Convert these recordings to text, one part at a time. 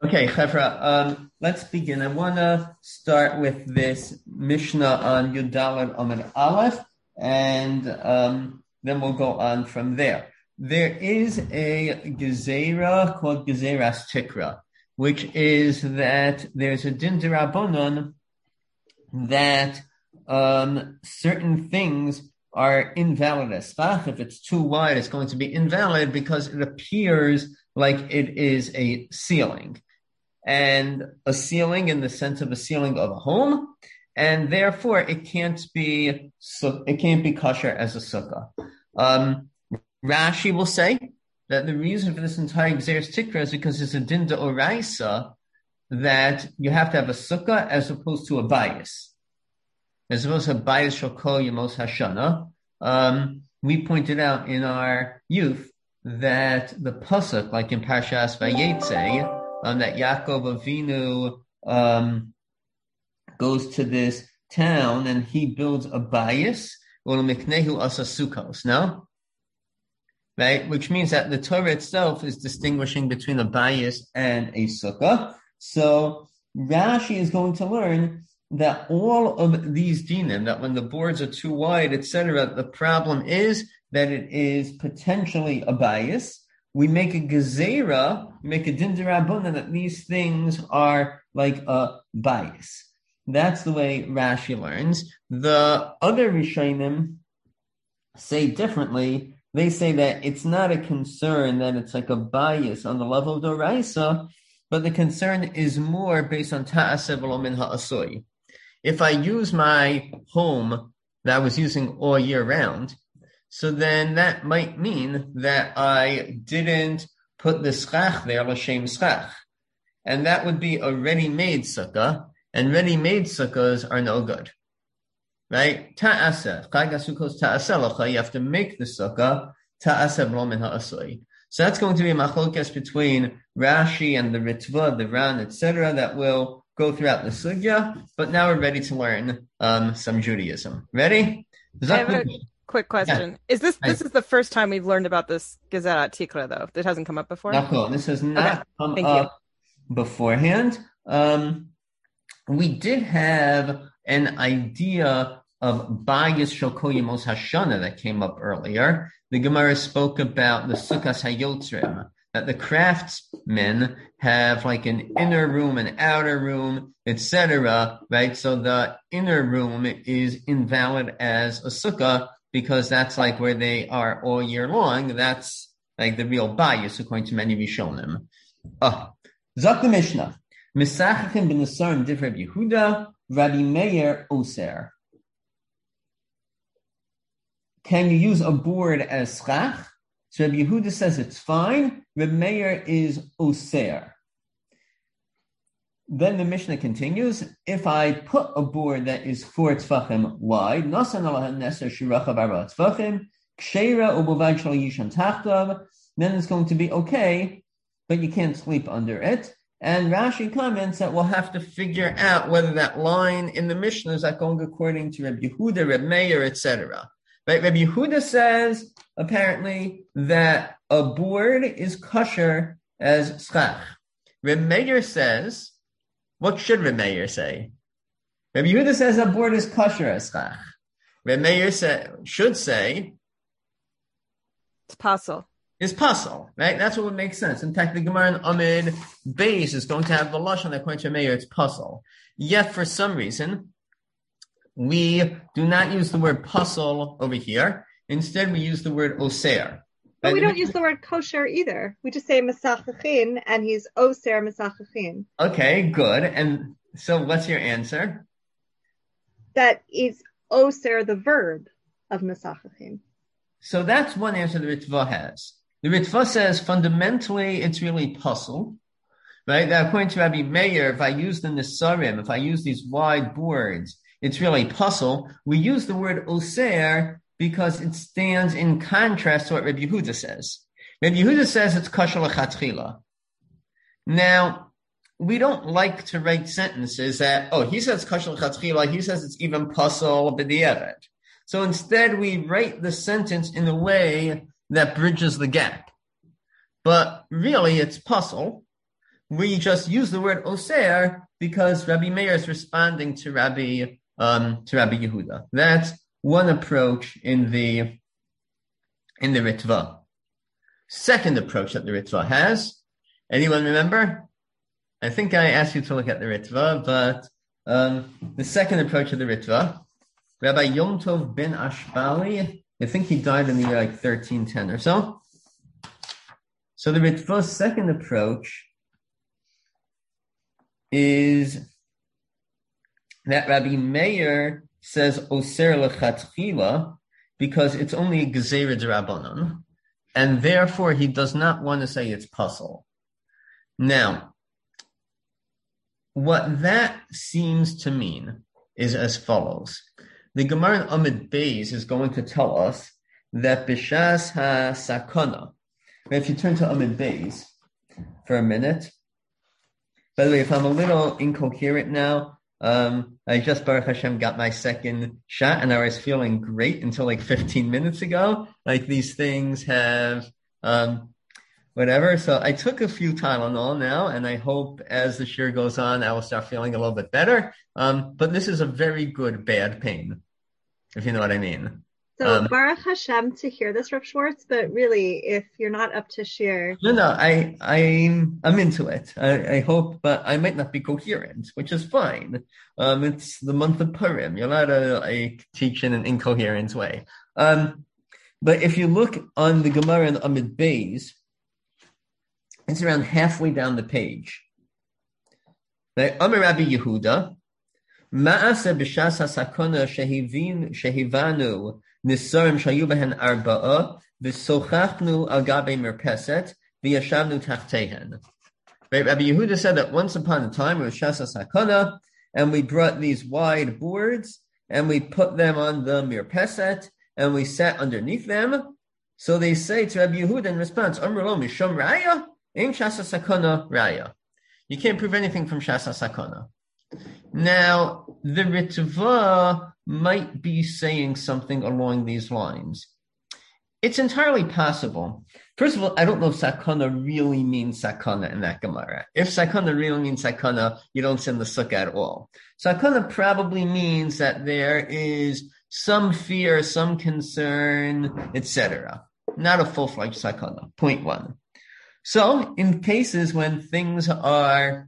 Okay, Chevra, let's begin. I want to start with this Mishnah on Yudalad Amid Aleph, and then we'll go on from there. There is a Gezerah called Gezeras Tikra, which is that there's a Din D'Rabbanan that certain things are invalid as schach. If it's too wide, it's going to be invalid because it appears like it is a ceiling. And a ceiling in the sense of a ceiling of a home, and therefore it can't be kosher as a sukkah. Rashi will say that the reason for this entire Gezeres Tikra is because it's a din d'oraisa that you have to have a sukkah as opposed to a bias. As opposed to a bias shel kol yemos hashana. We pointed out in our youth that the pasuk, like in Parshas Vayetze, that Yaakov Avinu goes to this town and he builds a bias, miknehu asa sukkos, no? Right? Which means that the Torah itself is distinguishing between a bias and a sukkah. So Rashi is going to learn that all of these dinim, that when the boards are too wide, etc., the problem is that it is potentially a bias. We make a gezerah, we make a din d'Rabbanan that these things are like a bias. That's the way Rashi learns. The other Rishonim say differently. They say that it's not a concern that it's like a bias on the level of Doraisa, but the concern is more based on ta'aseh v'lo min ha'asoi. If I use my home that I was using all year round, so then that might mean that I didn't put the schach there, l'shem schach. And that would be a ready-made sukkah, and ready-made sukkahs are no good. Right? Ta'aseh. Chag HaSukkos ta'aseh l'cha. You have to make the sukkah ta'aseh v'lo min ha'asoi. So that's going to be a machlokes between Rashi and the Ritva, the Ran, etc., that will go throughout the sugya. But now we're ready to learn some Judaism. Ready? I have a quick question. Yeah. This is the first time we've learned about this Gezerat Tikra, though? That hasn't come up before? No, cool. This has not come up beforehand. We did have an idea of bias shel kol yemos hashana that came up earlier. The Gemara spoke about the Sukkas Hayotzrim, that the craftsmen have like an inner room, an outer room, etc., right? So the inner room is invalid as a sukkah because that's like where they are all year long. That's like the real bias according to many Rishonim. Zok the Mishnah. Misachachim ben Nesarim div Rabbi Yehuda, Rabbi Meir Oser. Can you use a board as schach? So Rabbi Yehuda says it's fine. Rabbi Meir is Oser. Then the Mishnah continues, if I put a board that is 4 tefachim wide, nasan alahan neser shirachav arba tefachim, ksheira ubovad shal yishan tachtav, then it's going to be okay, but you can't sleep under it. And Rashi comments that we'll have to figure out whether that line in the Mishnah is going according to Rabbi Yehuda, Rabbi Meir, etc. Right? Rabbi Yehuda says, apparently, that a board is kosher as schach. Rabbi Meir says, what should Rabbi Meir say? Rabbi Yehuda says a board is kosher as schach. Rabbi Meir should say, it's pasul. Is pasul, right? That's what would make sense. In fact, the Gemara in Amid Beis is going to have the lashon according to Meir, it's pasul. Yet, for some reason, we do not use the word pasul over here. Instead, we use the word oser. But we don't use the word kosher either. We just say mesachachin, and he's oser mesachachin. Okay, good. And so what's your answer? That is oser, the verb of mesachachin. So that's one answer the Ritva has. The Ritva says fundamentally it's really pasul, right? That according to Rabbi Meir, if I use the Nesarim, if I use these wide boards, it's really pasul. We use the word oser because it stands in contrast to what Rabbi Yehuda says. Rabbi Yehuda says it's kosher l'chatchila. Now, we don't like to write sentences that, he says kosher l'chatchila, he says it's even pasul b'di'evet. So instead, we write the sentence in a way that bridges the gap. But really, it's pasul. we just use the word oser because Rabbi Meir is responding to Rabbi Yehuda. That's one approach in the Ritva. Second approach that the Ritva has. Anyone remember? I think I asked you to look at the Ritva, but the second approach of the Ritva, Rabbi Yom Tov ben Ashbali, I think he died in the year 1310 or so. So the Ritva's second approach is that Rabbi Meir says Oser lechatchila because it's only a Gezerah d'Rabbanan, and therefore he does not want to say it's puzzle. Now, what that seems to mean is as follows. The Gemara in Amid Beis is going to tell us that Bishas HaSakana. If you turn to Amid Beis for a minute. By the way, if I'm a little incoherent now, I just, Baruch Hashem, got my second shot and I was feeling great until 15 minutes ago. These things have, whatever. So I took a few Tylenol now, and I hope as the year goes on, I will start feeling a little bit better. But this is a very good bad pain, if you know what I mean. So Baruch Hashem to hear this, Rav Schwartz, but really, if you're not up to share. No, I'm into it. I hope, but I might not be coherent, which is fine. It's the month of Purim. You're allowed to teach in an incoherent way. But if you look on the Gemara in Amid Beis, it's around halfway down the page. Amar Rabbi Yehuda, Ma'ase b'shas hasakona shehivanu nisarim shayu behen arba'a v'sochachnu al gabe merpeset v'yashavnu tachtehen. Right, Rabbi Yehuda said that once upon a time it was shas hasakona, and we brought these wide boards and we put them on the merpeset and we sat underneath them. So they say to Rabbi Yehuda in response, Amar lo mishum raya, ein shas hasakona raya. You can't prove anything from shas hasakona. Now, the Ritva might be saying something along these lines. It's entirely possible. First of all, I don't know if sakana really means sakana in that Gemara. If sakana really means sakana, you don't send the sukkah at all. Sakana probably means that there is some fear, some concern, etc. Not a full-fledged sakana. Point one. So, in cases when things are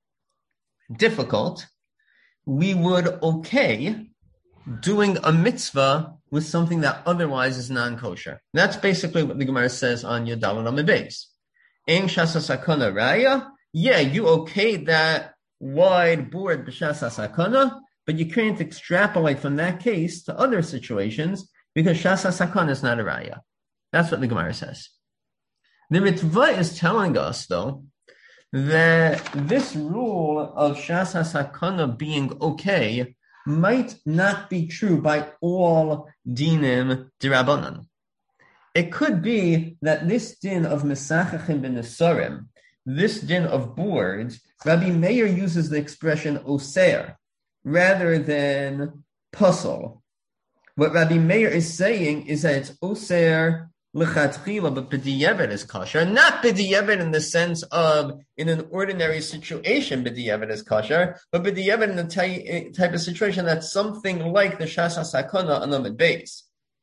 difficult, we would okay doing a mitzvah with something that otherwise is non-kosher. That's basically what the Gemara says on Yudalad Amid Beis. Ein shasa sakana raya. Yeah, you okayed that wide board b'shasa sakana, but you can't extrapolate from that case to other situations because shasa sakana is not a raya. That's what the Gemara says. The Ritva is telling us, though, that this rule of shas hasakana being okay might not be true by all dinim d'Rabbanan. It could be that this din of mesachachim b'nesarim, this din of boards, Rabbi Meir uses the expression oser rather than puzzle. What Rabbi Meir is saying is that it's oser l'chatchila, but b'di'evet is kosher. Not b'di'evet in the sense of, in an ordinary situation, b'di'evet is kosher, but b'di'evet in the type of situation that's something like the shas hasakana on Amid Beis.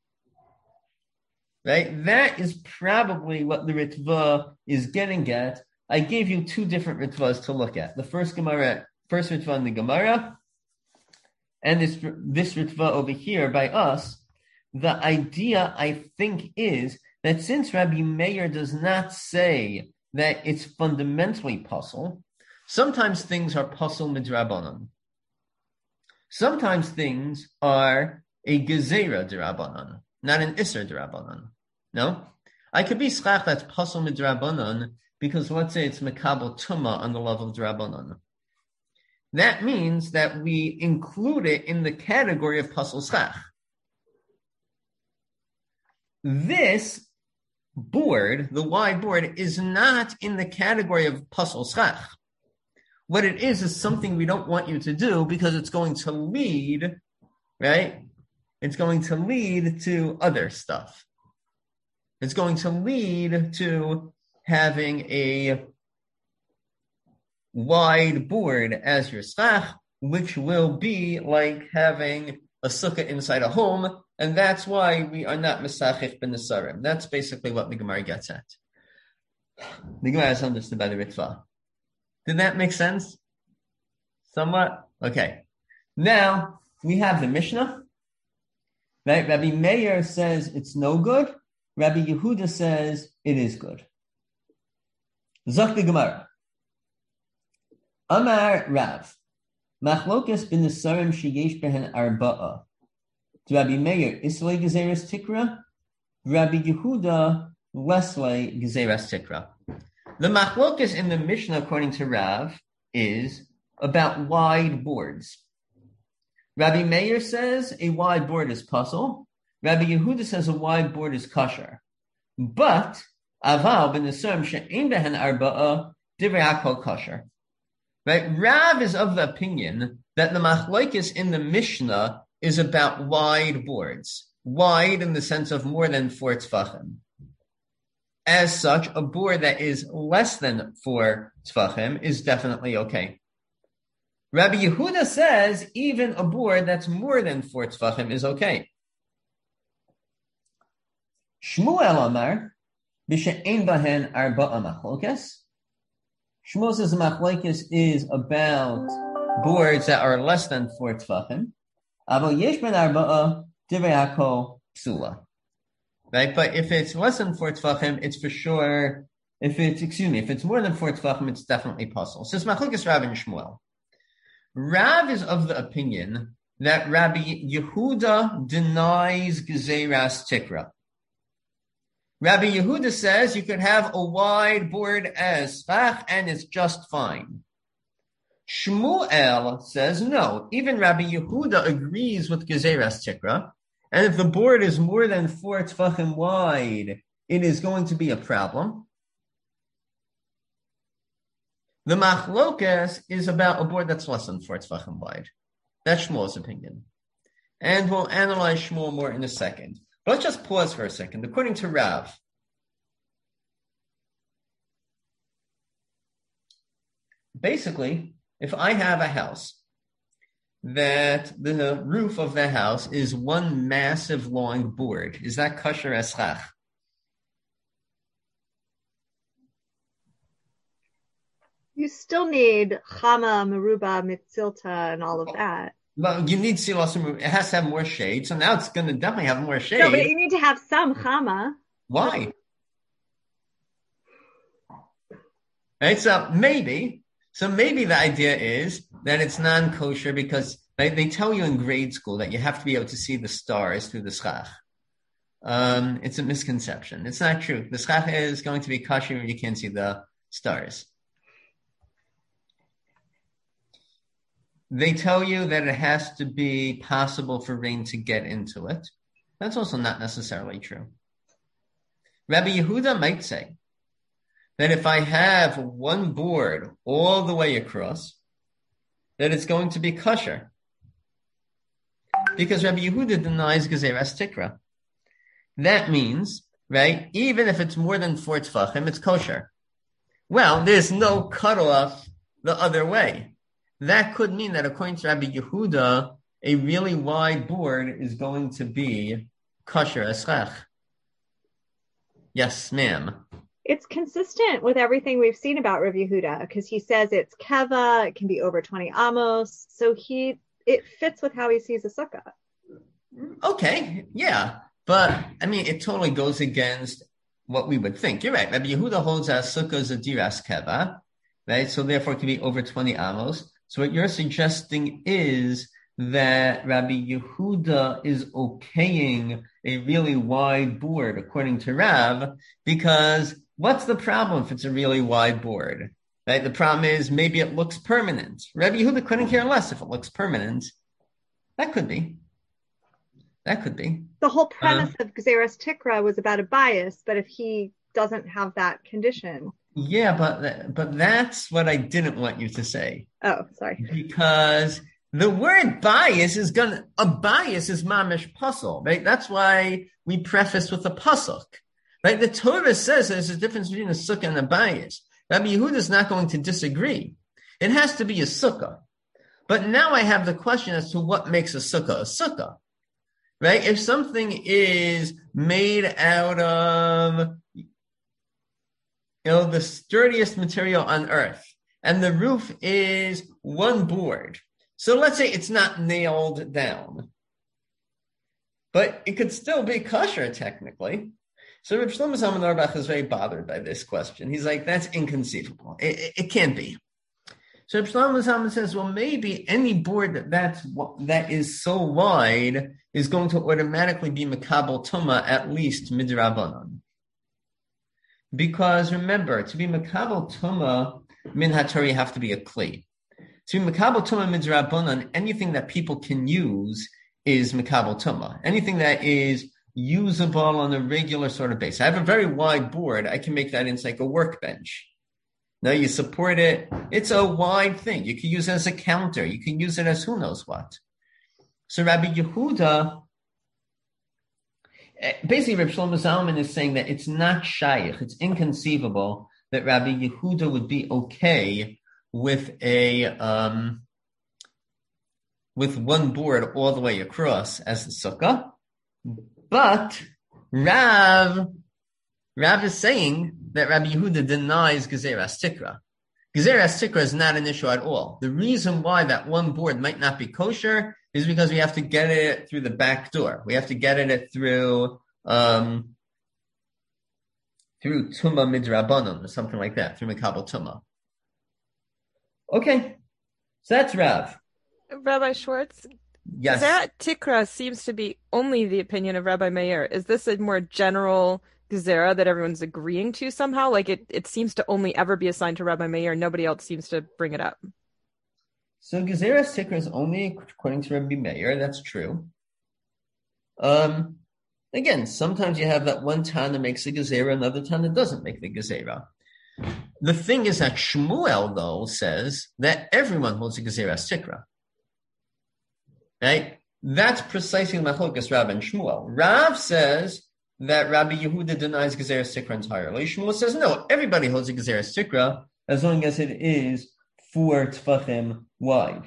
Right? That is probably what the Ritva is getting at. I gave you two different Ritvas to look at. The first Ritva in the Gemara, and this Ritva over here by us. The idea, I think, is that since Rabbi Meir does not say that it's fundamentally puzzle, sometimes things are puzzle midrabanan. Sometimes things are a gezerah d'Rabbanan, not an isser d'Rabbanan. No? I could be schach that's puzzle midrabanan because let's say it's mekabel tuma on the level of d'Rabbanan. That means that we include it in the category of puzzle schach. This board, the wide board, is not in the category of puzzle schach. What it is something we don't want you to do because it's going to lead, right? It's going to lead to other stuff. It's going to lead to having a wide board as your schach, which will be like having a sukkah inside a home, and that's why we are not mesachich b'nesarim. That's basically what the Gemara gets at. The Gemara is understood by the Ritva. Did that make sense? Somewhat? Okay. Now, we have the Mishnah. Right? Rabbi Meir says it's no good. Rabbi Yehuda says it is good. Zok the Gemara. Amar Rav. Machlokes b'nesarim sheyesh behen arba'a. Rabbi Meir, Islay Gezeres Tikra. Rabbi Yehuda, Leslay Gezeres Tikra. The machlokes in the Mishnah, according to Rav, is about wide boards. Rabbi Meir says a wide board is puzzle. Rabbi Yehuda says a wide board is kosher. But aval b'nesarim she'ein behen arba'a divrei hakol kosher. Right? Rav is of the opinion that the machlokes in the Mishnah is about wide boards. Wide in the sense of more than 4 tefachim. As such, a board that is less than 4 tefachim is definitely okay. Rabbi Yehuda says even a board that's more than 4 tefachim is okay. Shmuel Amar, b'she'ein bahen arba'a machlokes. Shmuel says the machlokes is about boards that are less than 4 tefachim. Avo yesh ben arba'a divrei hakol psula. Right, but if it's less than 4 tefachim, it's for sure. If it's more than 4 tefachim, it's definitely puzzle. So it's machlokes Rav and Shmuel. Rav is of the opinion that Rabbi Yehuda denies Gezeras Tikra. Rabbi Yehuda says you could have a wide board as schach and it's just fine. Shmuel says no. Even Rabbi Yehuda agrees with Gezeras Tikra, and if the board is more than 4 tefachim wide, it is going to be a problem. The machlokes is about a board that's less than 4 tefachim wide. That's Shmuel's opinion. And we'll analyze Shmuel more in a second. But let's just pause for a second. According to Rav, basically, if I have a house that the roof of the house is one massive long board, is that kosher as schach? You still need chama, meruba, mitzilta, and all of that. Well, you need silas. It has to have more shade. So now it's going to definitely have more shade. No, but you need to have some chama. Why? Right. So maybe the idea is that it's non-kosher because they tell you in grade school that you have to be able to see the stars through the schach. It's a misconception. It's not true. The schach is going to be kosher if you can't see the stars. They tell you that it has to be possible for rain to get into it. That's also not necessarily true. Rabbi Yehuda might say that if I have one board all the way across, that it's going to be kosher. Because Rabbi Yehuda denies Gezeras Tikra. That means, right, even if it's more than 4 tefachim, it's kosher. Well, there's no cutoff the other way. That could mean that according to Rabbi Yehuda, a really wide board is going to be kosher as schach. Yes, ma'am. It's consistent with everything we've seen about Rabbi Yehuda because he says it's keva, it can be over 20 amos, so it fits with how he sees a sukkah. Okay, yeah, but I mean, it totally goes against what we would think. You're right. Rabbi Yehuda holds that sukkah is a diras keva, right? So therefore, it can be over 20 amos. So what you're suggesting is that Rabbi Yehuda is okaying a really wide board, according to Rav, because what's the problem if it's a really wide board? Right? The problem is maybe it looks permanent. Rabbi Yehuda couldn't care less if it looks permanent. That could be. The whole premise of Gezeras Tikra was about a bias, but if he doesn't have that condition. Yeah, but that's what I didn't want you to say. Oh, sorry. Because the word bias is mamish pasuk, right? That's why we preface with a pasuk, right? The Torah says there's a difference between a sukkah and a bias. Rabbi Yehuda is not going to disagree. It has to be a sukkah. But now I have the question as to what makes a sukkah, right? If something is made out of, the sturdiest material on earth, and the roof is one board. So let's say it's not nailed down, but it could still be kosher technically. So Reb Shlomo Zalman Auerbach is very bothered by this question. He's like, that's inconceivable. It can't be. So Reb Shlomo Zalman says, well, maybe any board that is so wide is going to automatically be Makabel Tumah, at least midrabanan. Because remember, to be Makabel Tumah, min haTorah, you have to be a kli. To be Makabel Tumah midrabanan, anything that people can use is Makabel Tumah. Anything that is usable on a regular sort of base. I have a very wide board. I can make that into like a workbench. Now you support it. It's a wide thing. You can use it as a counter. You can use it as who knows what. So Rabbi Yehuda, basically Rabbi Shlomo Zalman is saying that it's not shaykh. It's inconceivable that Rabbi Yehuda would be okay with with one board all the way across as the sukkah. But Rav is saying that Rabbi Yehuda denies Gezeras Tikra. Gezeras Tikra is not an issue at all. The reason why that one board might not be kosher is because we have to get it through the back door. We have to get it through Tumah Midrabanan or something like that, through Makabel Tumah. Okay, so that's Rav. Rabbi Schwartz? Yes. Gezerat Tikra seems to be only the opinion of Rabbi Meir. Is this a more general Gezerah that everyone's agreeing to somehow? Like it seems to only ever be assigned to Rabbi Meir. Nobody else seems to bring it up. So Gezerat Tikra is only according to Rabbi Meir. That's true. Again, sometimes you have that one Tana makes a Gezerah, another Tana doesn't make the Gezerah. The thing is that Shmuel, though, says that everyone holds a Gezerat Tikra. Right? That's precisely Machlokas Rav and Shmuel. Rav says that Rabbi Yehuda denies Gezeras Tikra entirely. Shmuel says, no, everybody holds a Gezeras Tikra as long as it is 4 tefachim wide.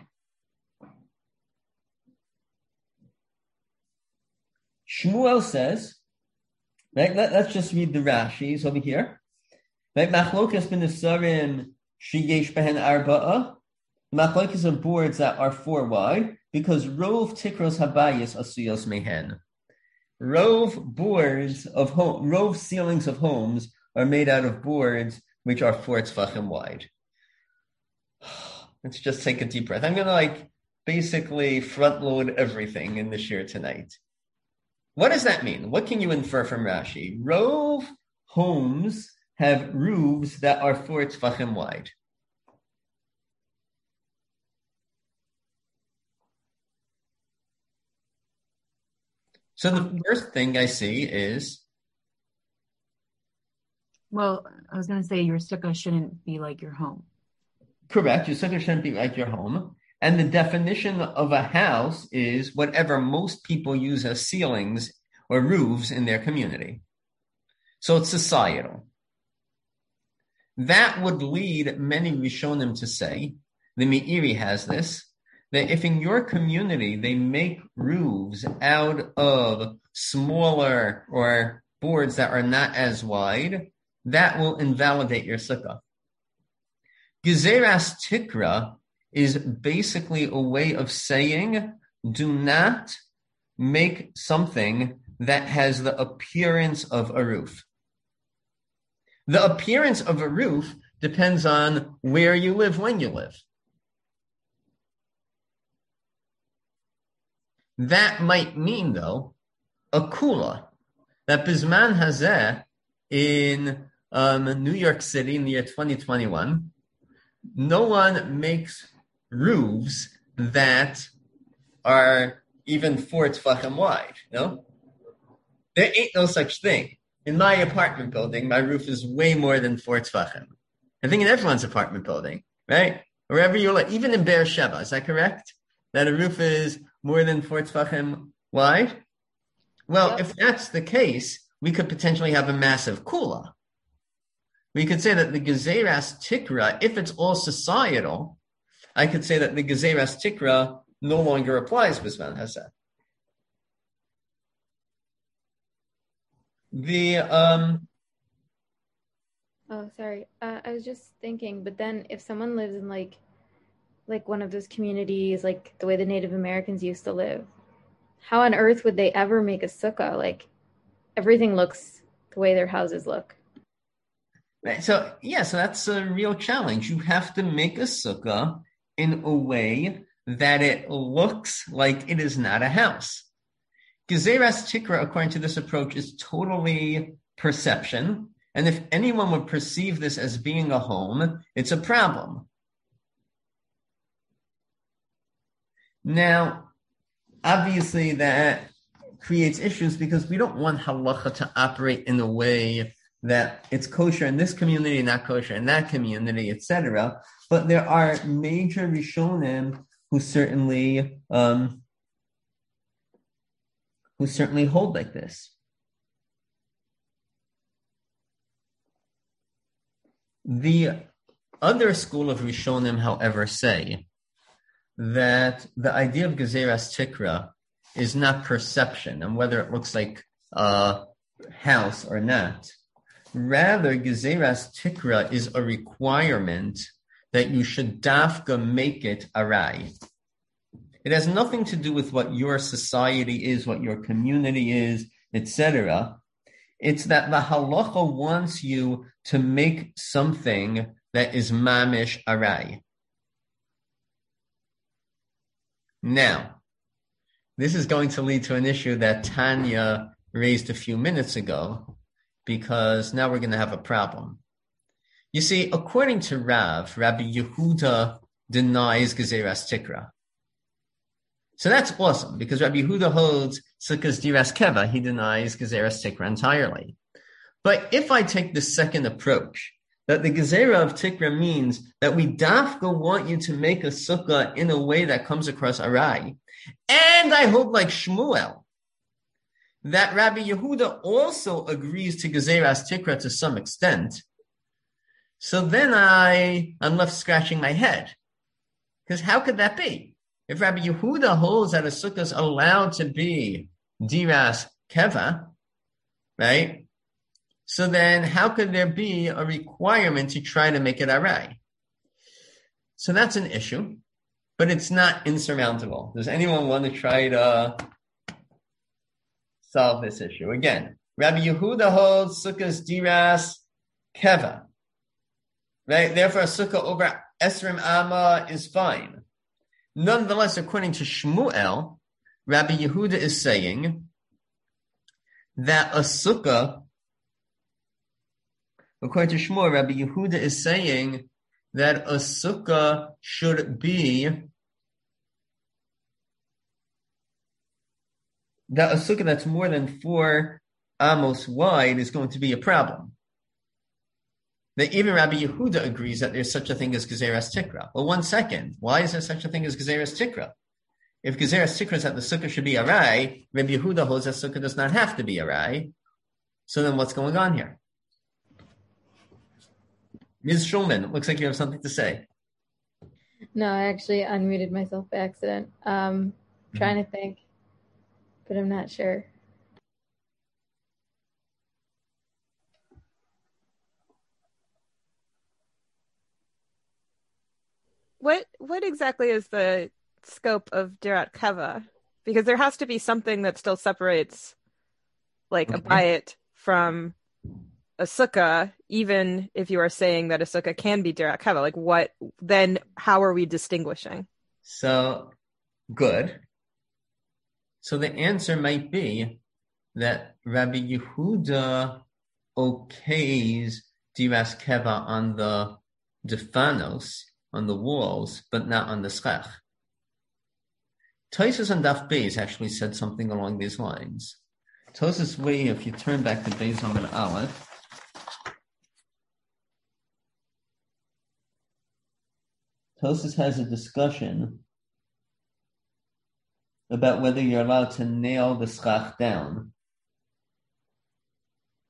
Shmuel says, right, let's just read the Rashis over here. Right, Machlokas ben Nesarim sheyesh behen arba'a. Machlokas are boards that are 4 wide, because rov tikros habayis asuyos mehen. Rov ceilings of homes are made out of boards which are 4 tefachim wide. Let's just take a deep breath. I'm going to basically front load everything in this year tonight. What does that mean? What can you infer from Rashi? Rov homes have roofs that are 4 tefachim wide. So the first thing I see is... Well, I was going to say your sukkah shouldn't be like your home. Correct. Your sukkah shouldn't be like your home. And the definition of a house is whatever most people use as ceilings or roofs in their community. So it's societal. That would lead many Rishonim to say, the Meiri has this, that if in your community they make roofs out of smaller or boards that are not as wide, that will invalidate your sukkah. Gezeras Tikra is basically a way of saying, do not make something that has the appearance of a roof. The appearance of a roof depends on where you live, when you live. That might mean, though, a kula, that Bizman Hazeh in New York City in the year 2021, no one makes roofs that are even 4 tefachim wide, no? There ain't no such thing. In my apartment building, my roof is way more than 4 tefachim. I think in everyone's apartment building, right? Wherever you live, even in Beersheba, is that correct? That a roof is more than 4 tefachim wide? Well, If that's the case, we could potentially have a massive kula. We could say that the Gezeras Tikra, if it's all societal, I could say that the Gezeras Tikra no longer applies Bisman Hazeh. Oh, sorry. I was just thinking, but then if someone lives in like one of those communities, like the way the Native Americans used to live, how on earth would they ever make a sukkah? Like everything looks the way their houses look. Right. So that's a real challenge. You have to make a sukkah in a way that it looks like it is not a house. Gezeras Tikra, according to this approach, is totally perception. And if anyone would perceive this as being a home, it's a problem. Now, obviously that creates issues because we don't want halacha to operate in a way that it's kosher in this community, not kosher in that community, etc. But there are major Rishonim who certainly hold like this. The other school of Rishonim, however, say that the idea of Gezeras Tikra is not perception and whether it looks like a house or not. Rather, Gezeras Tikra is a requirement that you should dafka make it arai. It has nothing to do with what your society is, what your community is, etc. It's that the halacha wants you to make something that is mamish arai. Now, this is going to lead to an issue that Tanya raised a few minutes ago, because now we're going to have a problem. You see, according to Rabbi Yehuda denies Gezeras Tikra. So that's awesome, because Rabbi Yehuda holds Sukkah's Diras Keva, he denies Gezeras Tikra entirely. But if I take the second approach, that the Gezerah of Tikra means that we dafka want you to make a sukkah in a way that comes across arai, and I hold like Shmuel, that Rabbi Yehuda also agrees to Gezeras Tikra to some extent, so then I'm left scratching my head. Because how could that be? If Rabbi Yehuda holds that a sukkah is allowed to be Diras Keva, right? So then how could there be a requirement to try to make it arai? So that's an issue, but it's not insurmountable. Does anyone want to try to solve this issue? Again, Rabbi Yehuda holds sukkah's Diras Keva, right? Therefore, a sukkah over Esrim Amma is fine. Nonetheless, according to Shmuel, Rabbi Yehuda is saying that a sukkah, according to Shmuel, Rabbi Yehuda is saying that a sukkah should be, that a sukkah that's more than 4 amos wide is going to be a problem. That even Rabbi Yehuda agrees that there's such a thing as Gezeras Tikra. Well, 1 second. Why is there such a thing as Gezeras Tikra? If Gezeras Tikra is that the sukkah should be arai, Rabbi Yehuda holds that sukkah does not have to be arai. So then what's going on here? Ms. Schulman, it looks like you have something to say. No, I actually unmuted myself by accident. Trying to think, but I'm not sure. What exactly is the scope of Dirat Keva? Because there has to be something that still separates like a bayit from a sukkah, even if you are saying that a sukkah can be Dirat Keva. Like what, then how are we distinguishing? So, good. So the answer might be that Rabbi Yehuda okays Diras Keva on the defanos, on the walls, but not on the schach. Tosfos on Daf Beis actually said something along these lines. Tosfos way, if you turn back to Beis Amud Aleph, Tosfos has a discussion about whether you're allowed to nail the schach down.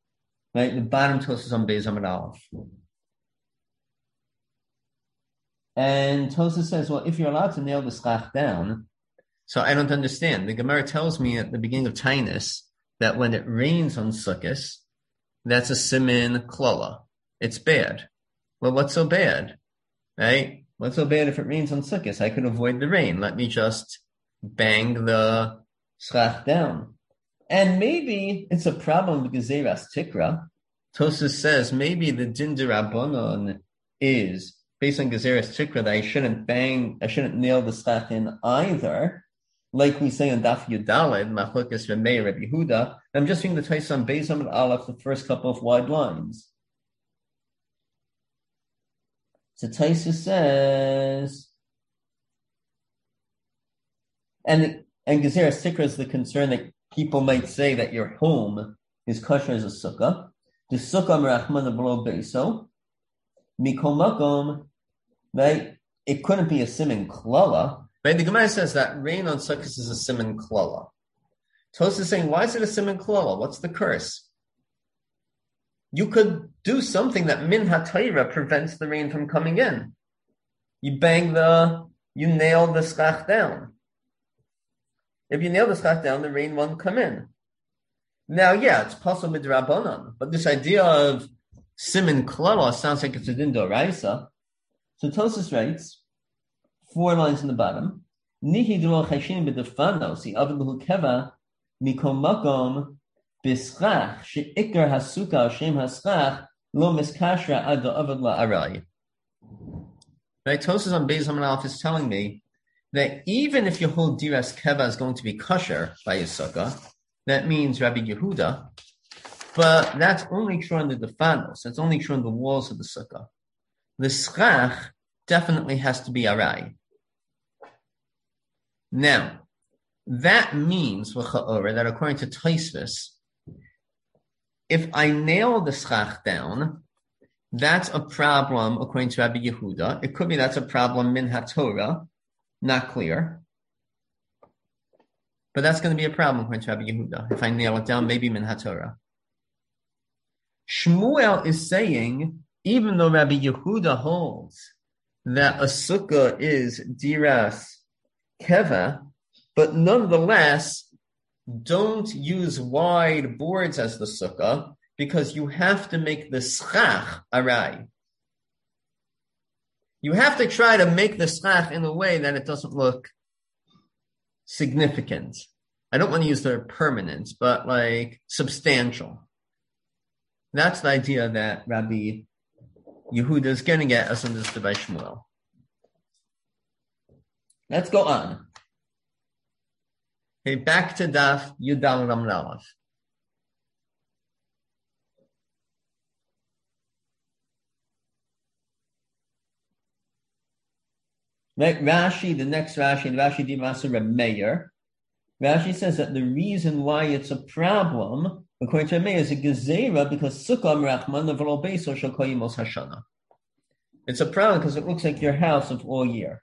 Right, the bottom Tosfos on Beis Amud Aleph. And Tosfos says, well, if you're allowed to nail the schach down, so I don't understand. The Gemara tells me at the beginning of Tainus that when it rains on Sukkot, that's a simin klala. It's bad. Well, what's so bad? Right? What's so bad if it rains on Sukkot? I could avoid the rain. Let me just bang the schach down. And maybe it's a problem with Gezeras Tikra. Tosfos says maybe the din d'Rabbanan is based on Gezeras Tikra that I shouldn't nail the schach in either. Like we say on Daf Yudaled, Machlokes Rabbi Rabbi Yehuda. I'm just reading the Tosfos on Beis Amud Aleph, the first couple of wide lines. So Tosfos says, and Gezeras Tikra is the concern that people might say that your home is kosher as a sukkah. The sukkah merachmana below beiso. Mikol makom, right? It couldn't be a simin klala. Right? The Gemara says that rain on sukkahs is a simin klala. Tosfos is saying, why is it a simin klala? What's the curse? You could do something that min haTorah prevents the rain from coming in. You nail the schach down. If you nail the schach down, the rain won't come in. Now, yeah, it's possible with Rabbanan, but this idea of simin klala sounds like it's a din d'oraisa. So Tosfos writes, 4 lines in the bottom, Nihi d'lo chashin b'defanos, avelu keva mikom makom b'schach she'ikar hasuka shem haschach lo miskashra ad da'avad la'arai. Right, Tosfos on Beis Amud Aleph is telling me that even if your whole diras keva is going to be kosher by your sukkah, that means Rabbi Yehuda, but that's only true on the defanos. That's only true on the walls of the sukkah. The schach definitely has to be arai. Now, that means that according to Tosfos, if I nail the schach down, that's a problem according to Rabbi Yehuda. It could be that's a problem min haTorah, not clear. But that's going to be a problem according to Rabbi Yehuda. If I nail it down, maybe min haTorah. Shmuel is saying, even though Rabbi Yehuda holds that a sukkah is diras keva, but nonetheless, don't use wide boards as the sukkah because you have to make the schach arai. You have to try to make the schach in a way that it doesn't look significant. I don't want to use the word permanent, but like substantial. That's the idea that Rabbi Yehuda is getting at as understood by Shmuel. Let's go on. Okay, back to Daf Yudal Amud Aleph. Right, Rashi, the next Rashi, Rashi Dimasa Reb Meir. Rashi says that the reason why it's a problem, according to Reb Meir, is a gezerah because sukkah merachmana v'lo beiso shel kol yemos hashana. It's a problem because it looks like your house of all year.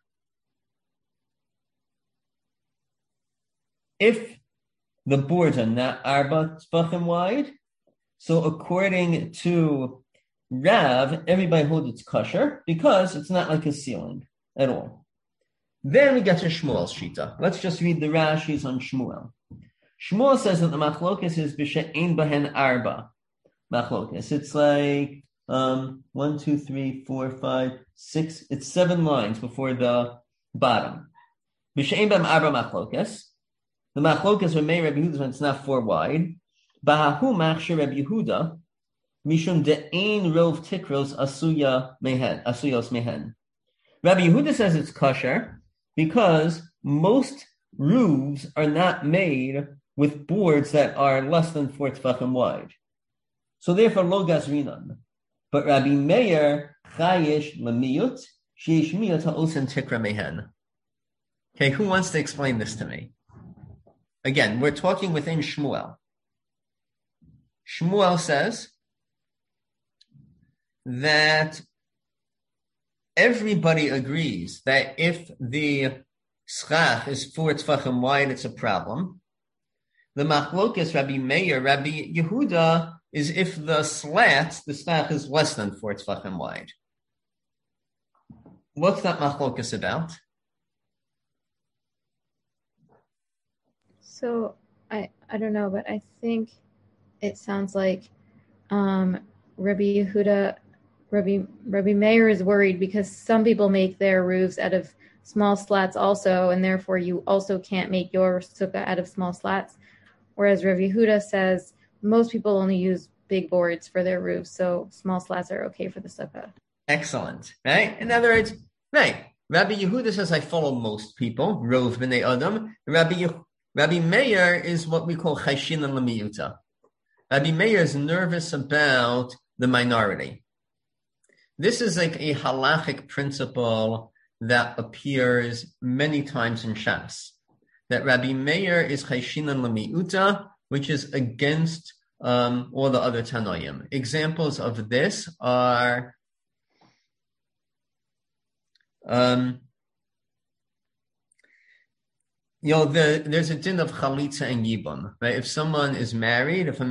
If the boards are not arba tzvachim wide, so according to Rav, everybody holds it's kosher because it's not like a ceiling at all. Then we get to Shmuel's shita. Let's just read the Rashis on Shmuel. Shmuel says that the machlokes is b'she'ein bahen arba machlokes. It's like 1, 2, 3, 4, 5, 6. It's 7 lines before the bottom. B'she'ein bahen arba machlokes. The machlokes were made Rabbi Yehuda when it's not 4 wide. Bahahu machshir Rabbi Yehuda mishum de'ein rov tikros asuyos mehen. Rabbi Yehuda says it's kosher because most roofs are not made with boards that are less than 4 tefachim wide. So therefore, lo gazrinan. But Rabbi Meir chayish lemiyut sheish miyut ha'osen tikra mehen. Okay, who wants to explain this to me? Again, we're talking within Shmuel. Shmuel says that everybody agrees that if the schach is 4 tefachim wide, it's a problem. The machlokes Rabbi Meir, Rabbi Yehuda is if the schach is less than 4 tefachim wide. What's that machlokas about? So I don't know, but I think it sounds like Rabbi Yehuda, Rabbi Meir is worried because some people make their roofs out of small slats also, and therefore you also can't make your sukkah out of small slats. Whereas Rabbi Yehuda says most people only use big boards for their roofs, so small slats are okay for the sukkah. Excellent, right? In other words, right. Rabbi Yehuda says, I follow most people, Rov b'nei Adam. Rabbi Meir is what we call chayshinan l'miyuta. Rabbi Meir is nervous about the minority. This is like a halachic principle that appears many times in Shas. That Rabbi Meir is chayshinan l'miyuta, which is against all the other Tanoim. Examples of this are there's a din of chalitza and yibum, right? If someone is married, if a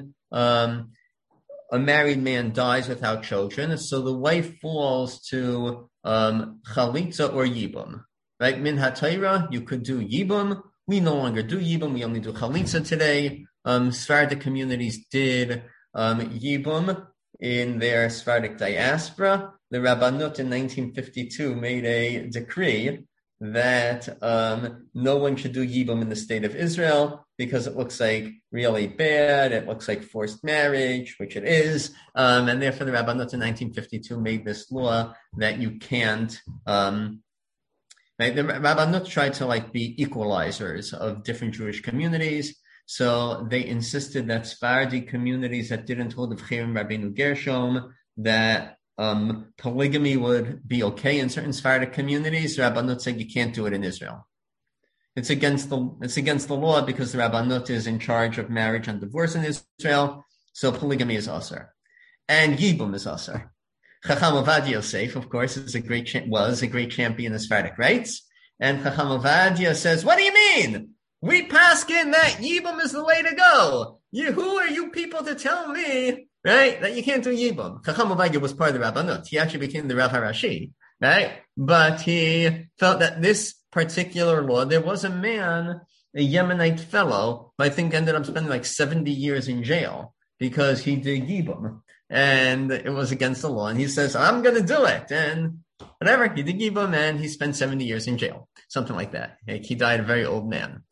married man dies without children, so the wife falls to chalitza or yibum, right? Min ha'Torah, you could do yibum. We no longer do yibum. We only do chalitza today. Sephardic communities did yibum in their Sephardic diaspora. The Rabbanut in 1952 made a decree that no one should do yibum in the state of Israel because it looks like really bad. It looks like forced marriage, which it is. And therefore the Rabbanut in 1952 made this law that you can't. Right? The Rabbanut tried to be equalizers of different Jewish communities. So they insisted that Sephardi communities that didn't hold the B'chirim Rabbeinu Gershom, that polygamy would be okay in certain Sephardic communities. The Rabbanut said you can't do it in Israel. It's against the law because the Rabbanut is in charge of marriage and divorce in Israel. So polygamy is asur, and yibum is asur. Chacham Ovadia Yosef, of course, was a great champion of Sephardic rights, and Chacham Ovadia says, "What do you mean? We paskin that yibum is the way to go. Who are you people to tell me?" Right? That you can't do yibum. Chacham Ovadia was part of the Rabbanut. He actually became the Rav Harashi, right? But he felt that this particular law, there was a man, a Yemenite fellow, who I think ended up spending 70 years in jail because he did yibum. And it was against the law. And he says, I'm going to do it. And whatever, he did yibum and he spent 70 years in jail. Something like that. He died a very old man.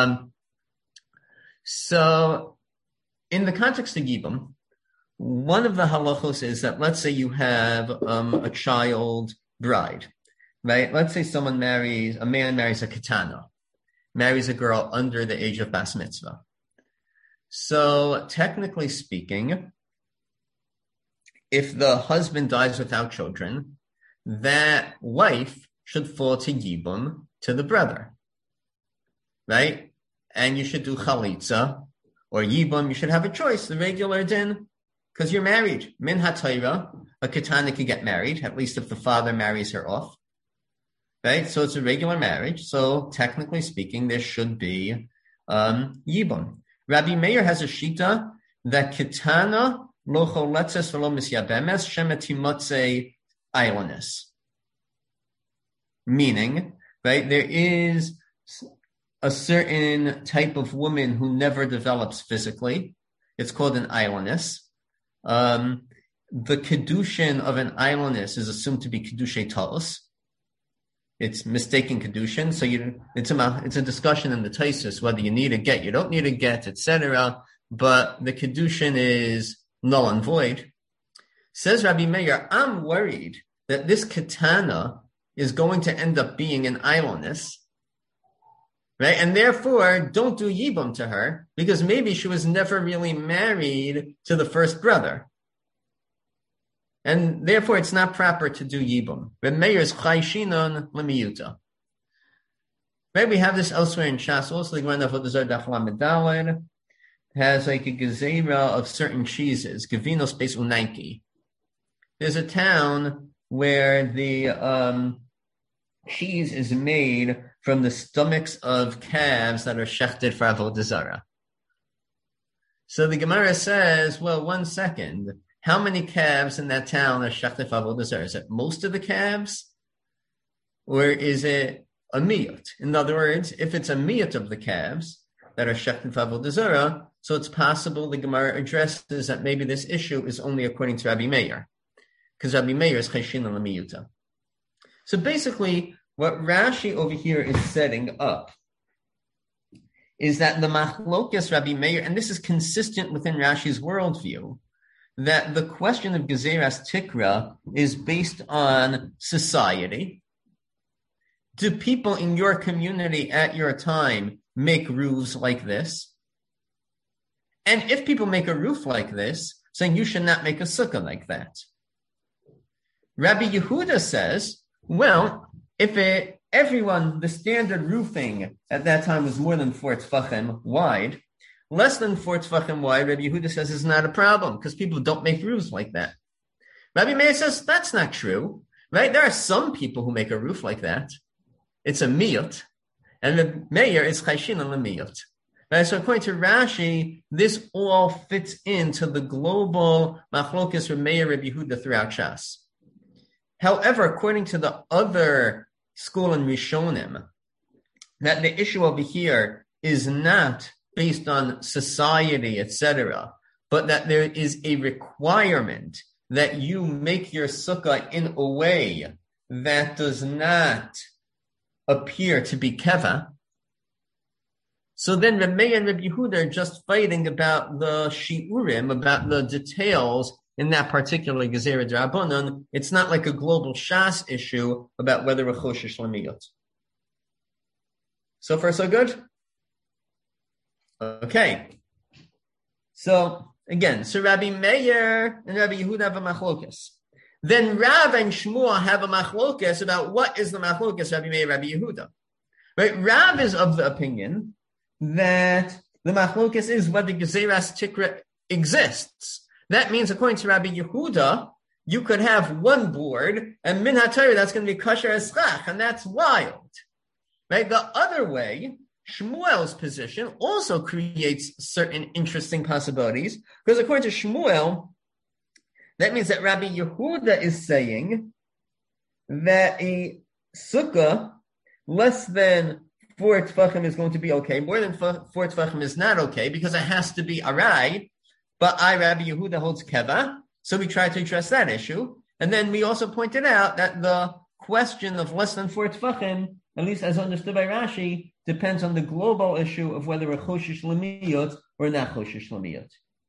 So in the context of yibum, one of the halachos is that let's say you have a child bride, right? Let's say a man marries a katana, marries a girl under the age of bas mitzvah. So technically speaking, if the husband dies without children, that wife should fall to yibum to the brother, right? And you should do chalitza or yibum. You should have a choice, the regular din. Because you're married. Min ha'Torah, a katana can get married, at least if the father marries her off. Right? So it's a regular marriage. So technically speaking, there should be yibum. Rabbi Meir has a shita that katana lo choletzes v'lo misyabemes shemetimotze ailonis. Meaning, right, there is a certain type of woman who never develops physically. It's called an ailonis. The kedushin of an ailonis is assumed to be kedushay ta'os. It's mistaken kedushin. So it's a discussion in the Taisus whether you need a get, you don't need a get, etc. But the kedushin is null and void. Says Rabbi Meir, I'm worried that this katana is going to end up being an ailonis. Right? And therefore, don't do yibum to her because maybe she was never really married to the first brother. And therefore, it's not proper to do yibum. Reb Meir's chayshinon lemiyuta. Right? We have this elsewhere in Shas. Also, the Gemara of Avodah Zarah Daf Lamed Daled has a gezerah of certain cheeses. Gevinos Beis Unanki. There's a town where the cheese is made from the stomachs of calves that are shechted for Avodah Zarah. So the Gemara says, well, 1 second. How many calves in that town are shechted for Avodah Zarah? Is it most of the calves? or is it a miyut? In other words, if it's a miyut of the calves that are shechted for avodah zarah, so it's possible the Gemara addresses that maybe this issue is only according to Rabbi Meir, because Rabbi Meir is chayshin al miyuta. So basically, what Rashi over here is setting up is that the machlokes Rabbi Meir, and this is consistent within Rashi's worldview, that the question of Gezeras Tikra is based on society. Do people in your community at your time make roofs like this? And if people make a roof like this, saying you should not make a sukkah like that. Rabbi Yehuda says, well, if everyone, the standard roofing at that time was more than 4 tefachim wide, less than 4 tefachim wide, Rabbi Yehuda says is not a problem because people don't make roofs like that. Rabbi Meir says that's not true, right? There are some people who make a roof like that. It's a miyut, and the Meir is chayshin on the miyut. Right? So according to Rashi, this all fits into the global machlokes Rabbi Meir Rabbi Yehuda throughout Shas. However, according to the other school in Rishonim, that the issue over here is not based on society, etc., but that there is a requirement that you make your sukkah in a way that does not appear to be keva. So then Rabbi Meir and Rabbi Yehuda are just fighting about the shiurim, about the details in that particular Gezerah D'Rabbanan. It's not like a global Shas issue about whether a choshesh lemiyot. So far, so good? Okay. So, again, so Rabbi Meir and Rabbi Yehuda have a machlokes. Then Rav and Shmuel have a machlokes about what is the machlokes Rabbi Meir and Rabbi Yehuda. Right? Rav is of the opinion that the machlokes is whether Gezeras Tikra exists. That means, according to Rabbi Yehuda, you could have one board, and min haTorah that's going to be kosher as schach, and that's wild. Right? The other way, Shmuel's position also creates certain interesting possibilities, because according to Shmuel, that means that Rabbi Yehuda is saying that a sukkah less than 4 tefachim is going to be okay. More than 4 tefachim is not okay, because it has to be arai. But Rabbi Yehuda holds keva, so we try to address that issue. And then we also pointed out that the question of less than 4 tefachim, at least as understood by Rashi, depends on the global issue of whether a choshesh lemiyot or not choshesh lemiyot.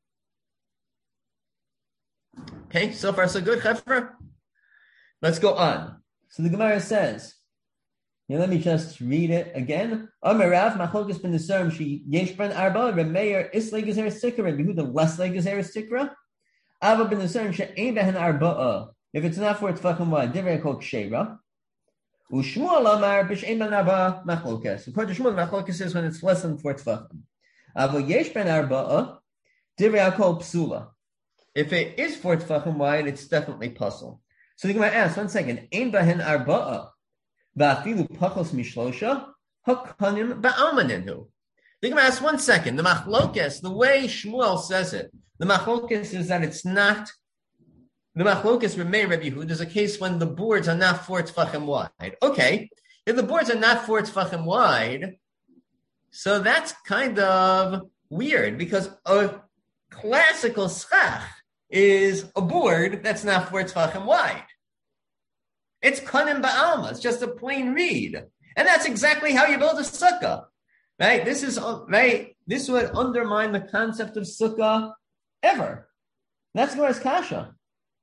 Okay, so far so good, Chefra? Let's go on. So the Gemara says, let me just read it again. Amarav machlokes ben Nesarim she yesh ben arba Remeir islay gezeres tikra Rabbi Yehuda less lay gezeres tikra. Ava ben Nesarim she ein behen arba. If it's not 4 tefachim wide, divrei kol ksheira. Ushmuel amar bish ein ben arba machlokes. According to Shmuel, machlokes is when it's less than 4 tefachim. Ava yesh ben arba divrei kol psula. If it is 4 tefachim wide, it's definitely puzzle. So the Gemara asks, 1 second, ein behen arba. Va'afilu pachos mishlosha hakanim ba'almaninhu. The Gemara asks, 1 second. The machlokes, the way Shmuel says it, the machlokes is that it's not. The machlokes Rabbi Yehuda is a case when the boards are not 4 tefachim wide. Okay, if the boards are not 4 tefachim wide, so that's kind of weird because a classical schach is a board that's not 4 tefachim wide. It's kanim ba'alma. It's just a plain reed. And that's exactly how you build a sukkah. Right? This would undermine the concept of sukkah ever. That's Gemara's kasha.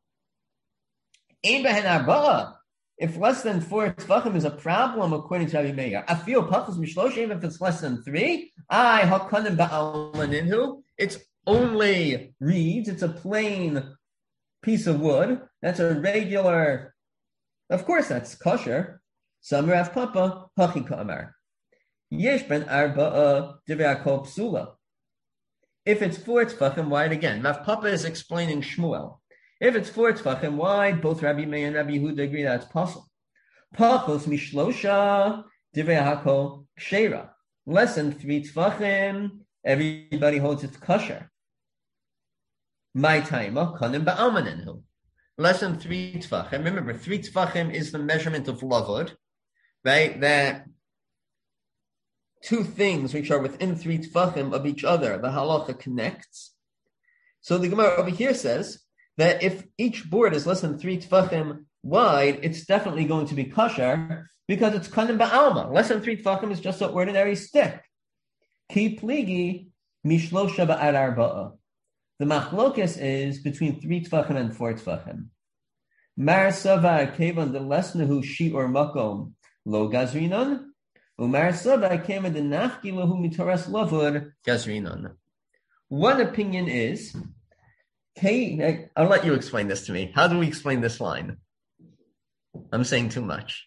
Ein behen arba'a. If less than 4 tefachim is a problem, according to Rabbi Meir, afil pachos mishlosha, even if it's less than 3, hakanim ba'alma ninhu. It's only reeds. It's a plain piece of wood. That's a regular. Of course, that's kosher. Samar Rav Papa hachika amar. Yesh ben arba'a divrei kol psula. If it's 4 tefachim wide, again, Rav Papa is explaining Shmuel. If it's 4 tefachim wide, both Rabbi Meir and Rabbi Yehuda agree that it's possible. Pachos mishlosha divrei hakol ksheira. Less than 3 tefachim, everybody holds it's kosher. My taima kanim ba'almaninhu. Less than 3 tefachim. Remember, 3 tefachim is the measurement of lavud. right? That two things which are within 3 tefachim of each other, the halacha connects. So the Gemara over here says that if each board is less than 3 tefachim wide, it's definitely going to be kosher because it's kanim ba'alma. Less than 3 tefachim is just an ordinary stick. Ki pligi mishlosha ba'ad arba'a. The machlokes is between 3 tefachim and 4 tefachim. Mar savar kevan de lesnahu shi or makom lo gazrinon. Umar savar kevan de nafki lahu mitoras lavur gazrinon. One opinion is, I'll let you explain this to me. How do we explain this line? I'm saying too much.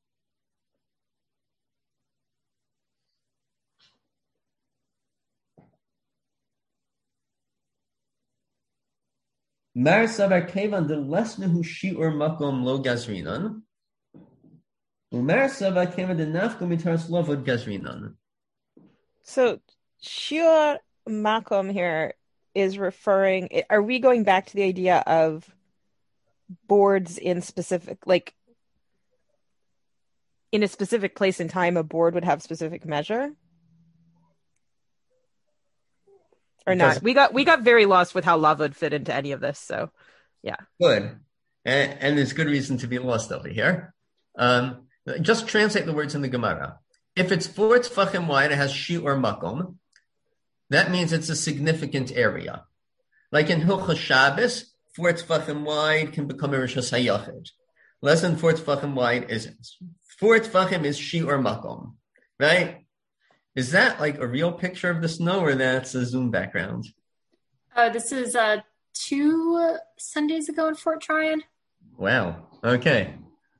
Mar savar kevan de lesnahu shiur makom lo gazrinan. Umar savar kevan de nafku mitaras lavud gazrinan. So shiur makom here is referring. Are we going back to the idea of boards in specific, like in a specific place in time, a board would have specific measure? Or not? We got very lost with how lavud fit into any of this. So, yeah. Good, and there's good reason to be lost over here. Just translate the words in the Gemara. If it's 4 tefachim wide, it has shi or makom. That means it's a significant area. Like in Hilchos Shabbos, 4 tefachim wide can become a rishus hayachid. Less than 4 tefachim wide isn't. 4 tefachim is shi or makom, right? Is that like a real picture of the snow, or that's a Zoom background? This is 2 Sundays ago in Fort Tryon. Wow. Okay.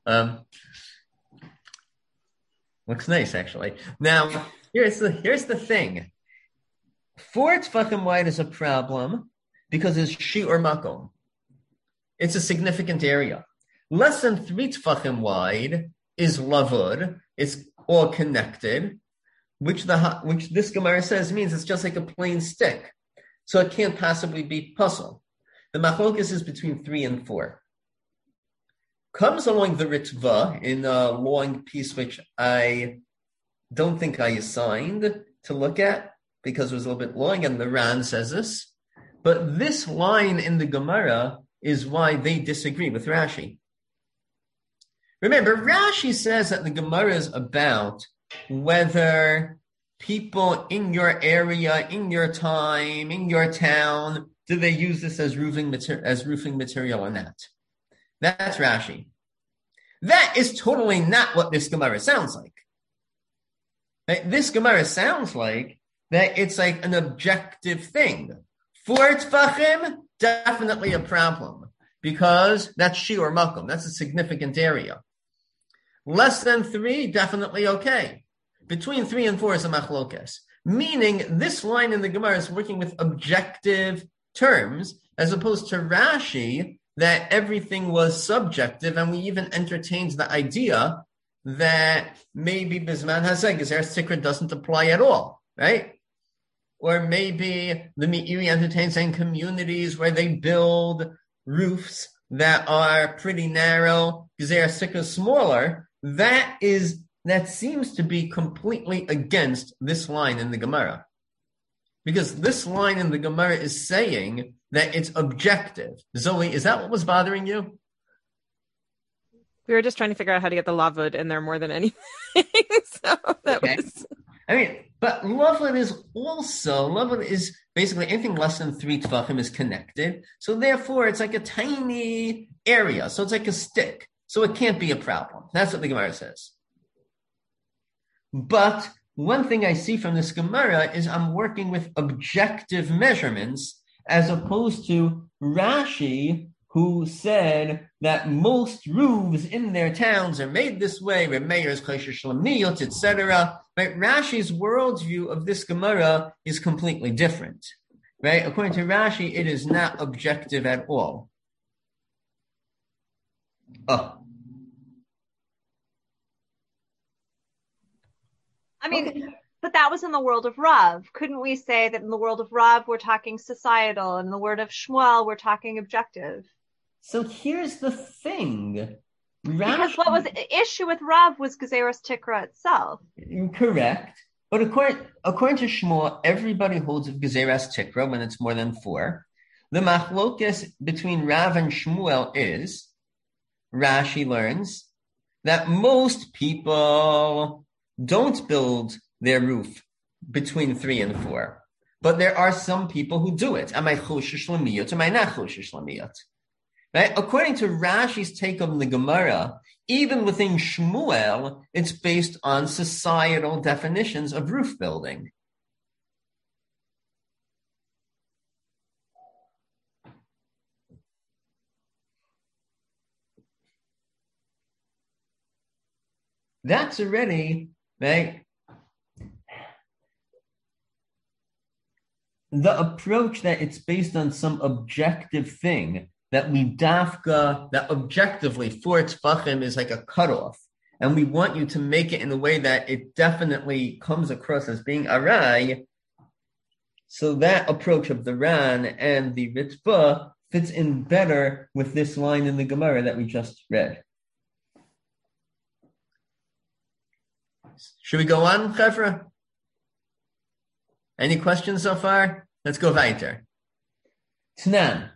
Looks nice, actually. Now, here's the thing. 4 tefachim wide is a problem because it's shi or makom. It's a significant area. Less than 3 tefachim wide is lavud. It's all connected, which this Gemara says means it's just like a plain stick. So it can't possibly be puzzle. The machlokes is between 3 and 4. Comes along the Ritva in a long piece which I don't think I assigned to look at because it was a little bit long, and the Ran says this. But this line in the Gemara is why they disagree with Rashi. Remember, Rashi says that the Gemara is about whether people in your area, in your time, in your town, do they use this as roofing material or not? That's Rashi. That is totally not what this Gemara sounds like. Right? This Gemara sounds like that it's like an objective thing. 4 tefachim, definitely a problem, because that's shi or makom. That's a significant area. Less than 3, definitely okay. Between 3 and 4 is a machlokes. Meaning, this line in the Gemara is working with objective terms, as opposed to Rashi, that everything was subjective, and we even entertained the idea that maybe Bisman Hazeh, Gezeres Tikra doesn't apply at all, right? Or maybe the Meiri entertains in communities where they build roofs that are pretty narrow, Gezeres Tikra is smaller. That seems to be completely against this line in the Gemara. Because this line in the Gemara is saying that it's objective. Zoe, is that what was bothering you? We were just trying to figure out how to get the lavud in there more than anything. So that was... I mean, but lavud is basically anything less than 3 tefachim is connected. So therefore, it's like a tiny area. So it's like a stick. So it can't be a problem. That's what the Gemara says. But one thing I see from this Gemara is I'm working with objective measurements as opposed to Rashi, who said that most roofs in their towns are made this way, Remeir's kosher shlamiyot, etc. But Rashi's worldview of this Gemara is completely different. Right? According to Rashi, it is not objective at all. I mean, but that was in the world of Rav. Couldn't we say that in the world of Rav, we're talking societal, and in the word of Shmuel, we're talking objective? So here's the thing. Because what was the issue with Rav was Gezeras Tikra itself. Correct. But according to Shmuel, everybody holds of Gezeras Tikra when it's more than 4. The machlokes between Rav and Shmuel is, Rashi learns, that most people don't build their roof between 3 and 4. But there are some people who do it. Am I choshesh lamiyot? Am I not choshesh lamiyot? Right? According to Rashi's take on the Gemara, even within Shmuel, it's based on societal definitions of roof building. That's already, right? The approach that it's based on some objective thing that objectively 4 tefachim is like a cutoff, and we want you to make it in a way that it definitely comes across as being aray. So that approach of the Ran and the Ritva fits in better with this line in the Gemara that we just read. Should we go on, Chevra? Any questions so far? Let's go weiter. Tnan.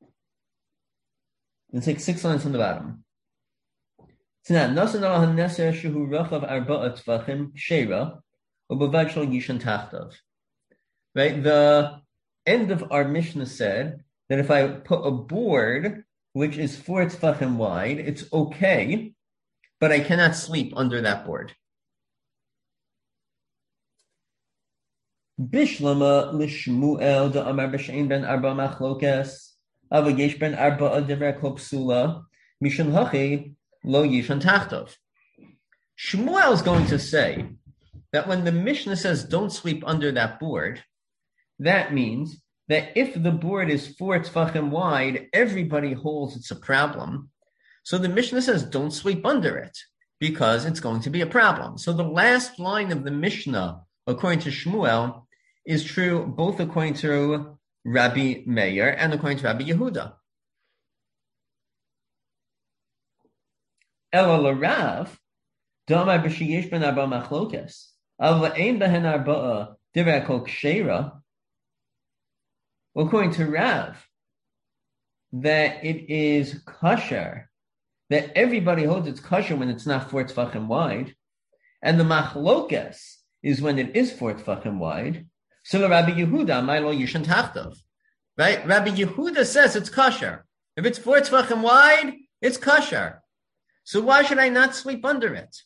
Let's take 6 lines from the bottom. Tnan. Nasan al haneser shehu rachav arba'at tvachim sheira u'bavad shel yishan tachtav. Right? The end of our Mishnah said that if I put a board which is 4 tefachim wide, it's okay, but I cannot sleep under that board. Bishlama lishmuel da amar b'shein ben arba machlokes avayesh ben arba dever kopsula mishum hachi lo yishan tachtov. Shmuel is going to say that when the Mishnah says don't sleep under that board, that means that if the board is 4 tefachim wide, everybody holds it's a problem. So the Mishnah says don't sleep under it because it's going to be a problem. So the last line of the Mishnah, according to Shmuel, is true both according to Rabbi Meir and according to Rabbi Yehuda. Ela l'Rav, damar b'sheyesh ben arba machlokes, av la'ein behen arba'a divrei kol kshera. According to Rav, that it is kosher, that everybody holds it's kosher when it's not 4 tefachim wide, and the machlokes is when it is 4 tefachim wide. So Rabbi Yehuda, Milo Yishan Tachtov. Right? Rabbi Yehuda says it's kosher. If it's 4 tefachim wide, it's kosher. So why should I not sleep under it?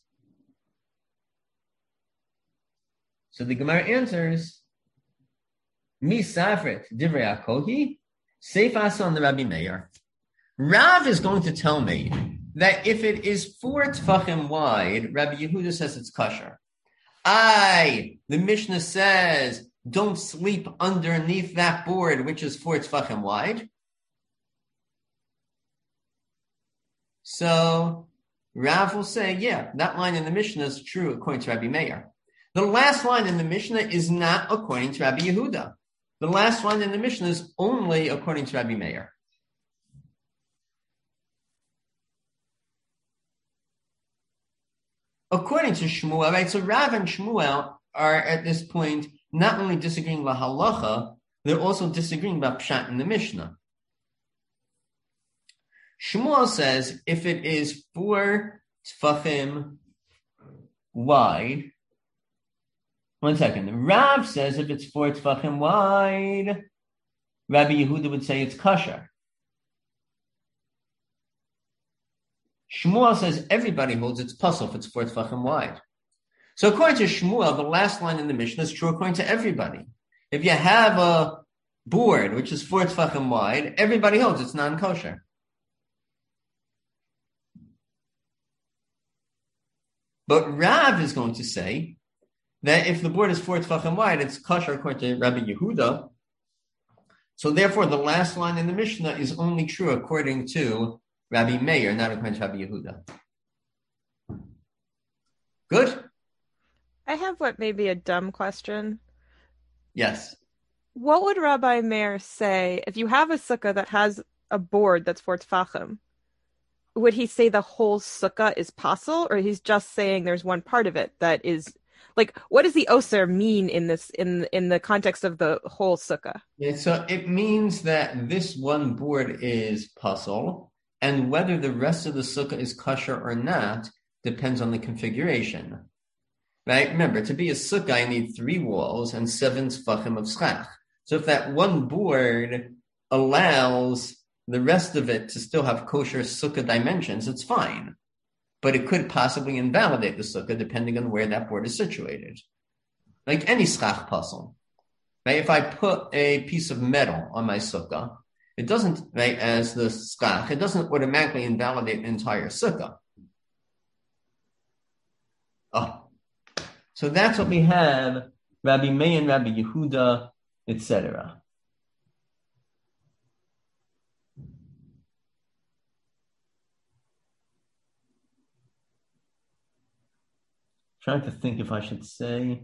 So the Gemara answers, Mi Safrit Divrei Akohi, Seif Asa on the Rabbi Meir. Rav is going to tell me that if it is 4 tefachim wide, Rabbi Yehuda says it's kosher. The Mishnah says, don't sleep underneath that board, which is 4 tefachim wide. So Rav will say, yeah, that line in the Mishnah is true according to Rabbi Meir. The last line in the Mishnah is not according to Rabbi Yehuda. The last line in the Mishnah is only according to Rabbi Meir. According to Shmuel, right? So Rav and Shmuel are at this point not only disagreeing about halacha, they're also disagreeing about pshat in the Mishnah. Shmuel says if it is 4 tefachim wide, one second. Rav says if it's 4 tefachim wide, Rabbi Yehuda would say it's kosher. Shmuel says everybody holds it's puzzle if it's 4 tefachim wide. So according to Shmuel, the last line in the Mishnah is true according to everybody. If you have a board which is 4 tefachim wide, everybody holds it's non-kosher. But Rav is going to say that if the board is 4 tefachim wide, it's kosher according to Rabbi Yehuda. So therefore, the last line in the Mishnah is only true according to Rabbi Meir, not according to Rabbi Yehuda. Good? I have what may be a dumb question. Yes. What would Rabbi Meir say if you have a sukkah that has a board that's 4 tefachim? would he say the whole sukkah is pasul, or he's just saying there's one part of it that is like, what does the oser mean in this in the context of the whole sukkah? Yeah, so it means that this one board is pasul, and whether the rest of the sukkah is kosher or not depends on the configuration. Right? Remember, to be a sukkah, I need 3 walls and 7 tfachim of schach. So if that one board allows the rest of it to still have kosher sukkah dimensions, it's fine. But it could possibly invalidate the sukkah depending on where that board is situated. Like any schach puzzle. Right? If I put a piece of metal on my sukkah, it doesn't, right, as the schach, it doesn't automatically invalidate the entire sukkah. Oh. So that's what we have, Rabbi Meir and Rabbi Yehuda, etc. Trying to think if I should say.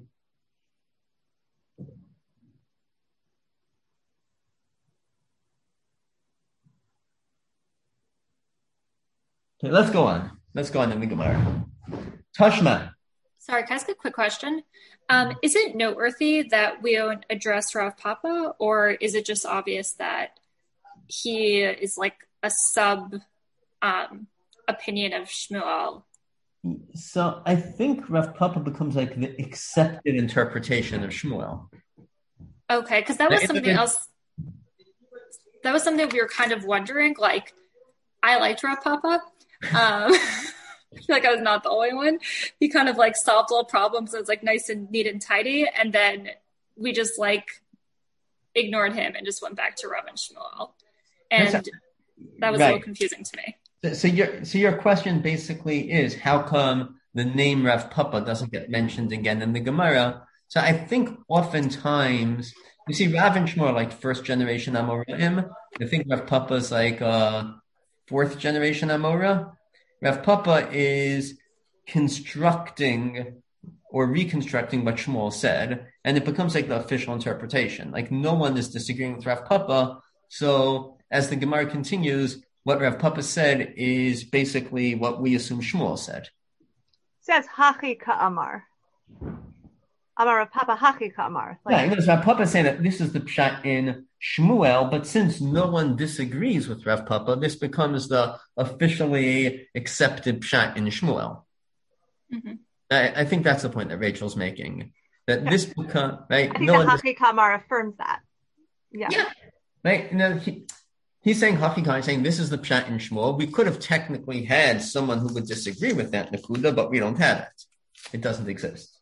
Okay, let's go on. Let's go on in the Gemara. Tashma. Sorry, can I ask a quick question? Is it noteworthy that we don't address Rav Papa, or is it just obvious that he is like a sub opinion of Shmuel? So I think Rav Papa becomes like the accepted interpretation of Shmuel. Okay, because that was something else. That was something we were kind of wondering. Like, I liked Rav Papa. I feel like I was not the only one. He kind of like solved all problems. It was like nice and neat and tidy. And then we just like ignored him and just went back to Rav and Shmuel. And that was a little confusing to me. So your question basically is, how come the name Rav Papa doesn't get mentioned again in the Gemara? So I think oftentimes, you see Rav and Shmuel are like first generation Amoraim. I think Rav Papa is like fourth generation Amora. Rav Papa is constructing or reconstructing what Shmuel said, and it becomes like the official interpretation. Like no one is disagreeing with Rav Papa. So as the Gemara continues, what Rav Papa said is basically what we assume Shmuel said. It says Hachi Ka'amar. Amar Rav Papa Hachi Ka'amar. Yeah, Rav Papa is saying that this is the pshat in Shmuel, but since no one disagrees with Rav Papa, this becomes the officially accepted pshat in Shmuel. Mm-hmm. I think that's the point that Rachel's making. That this becomes right. I think the Hachi Ka'amar affirms that. Yeah. Right. He's saying Hachi Ka'amar, saying this is the pshat in Shmuel. We could have technically had someone who would disagree with that Nakuda, but we don't have it. It doesn't exist.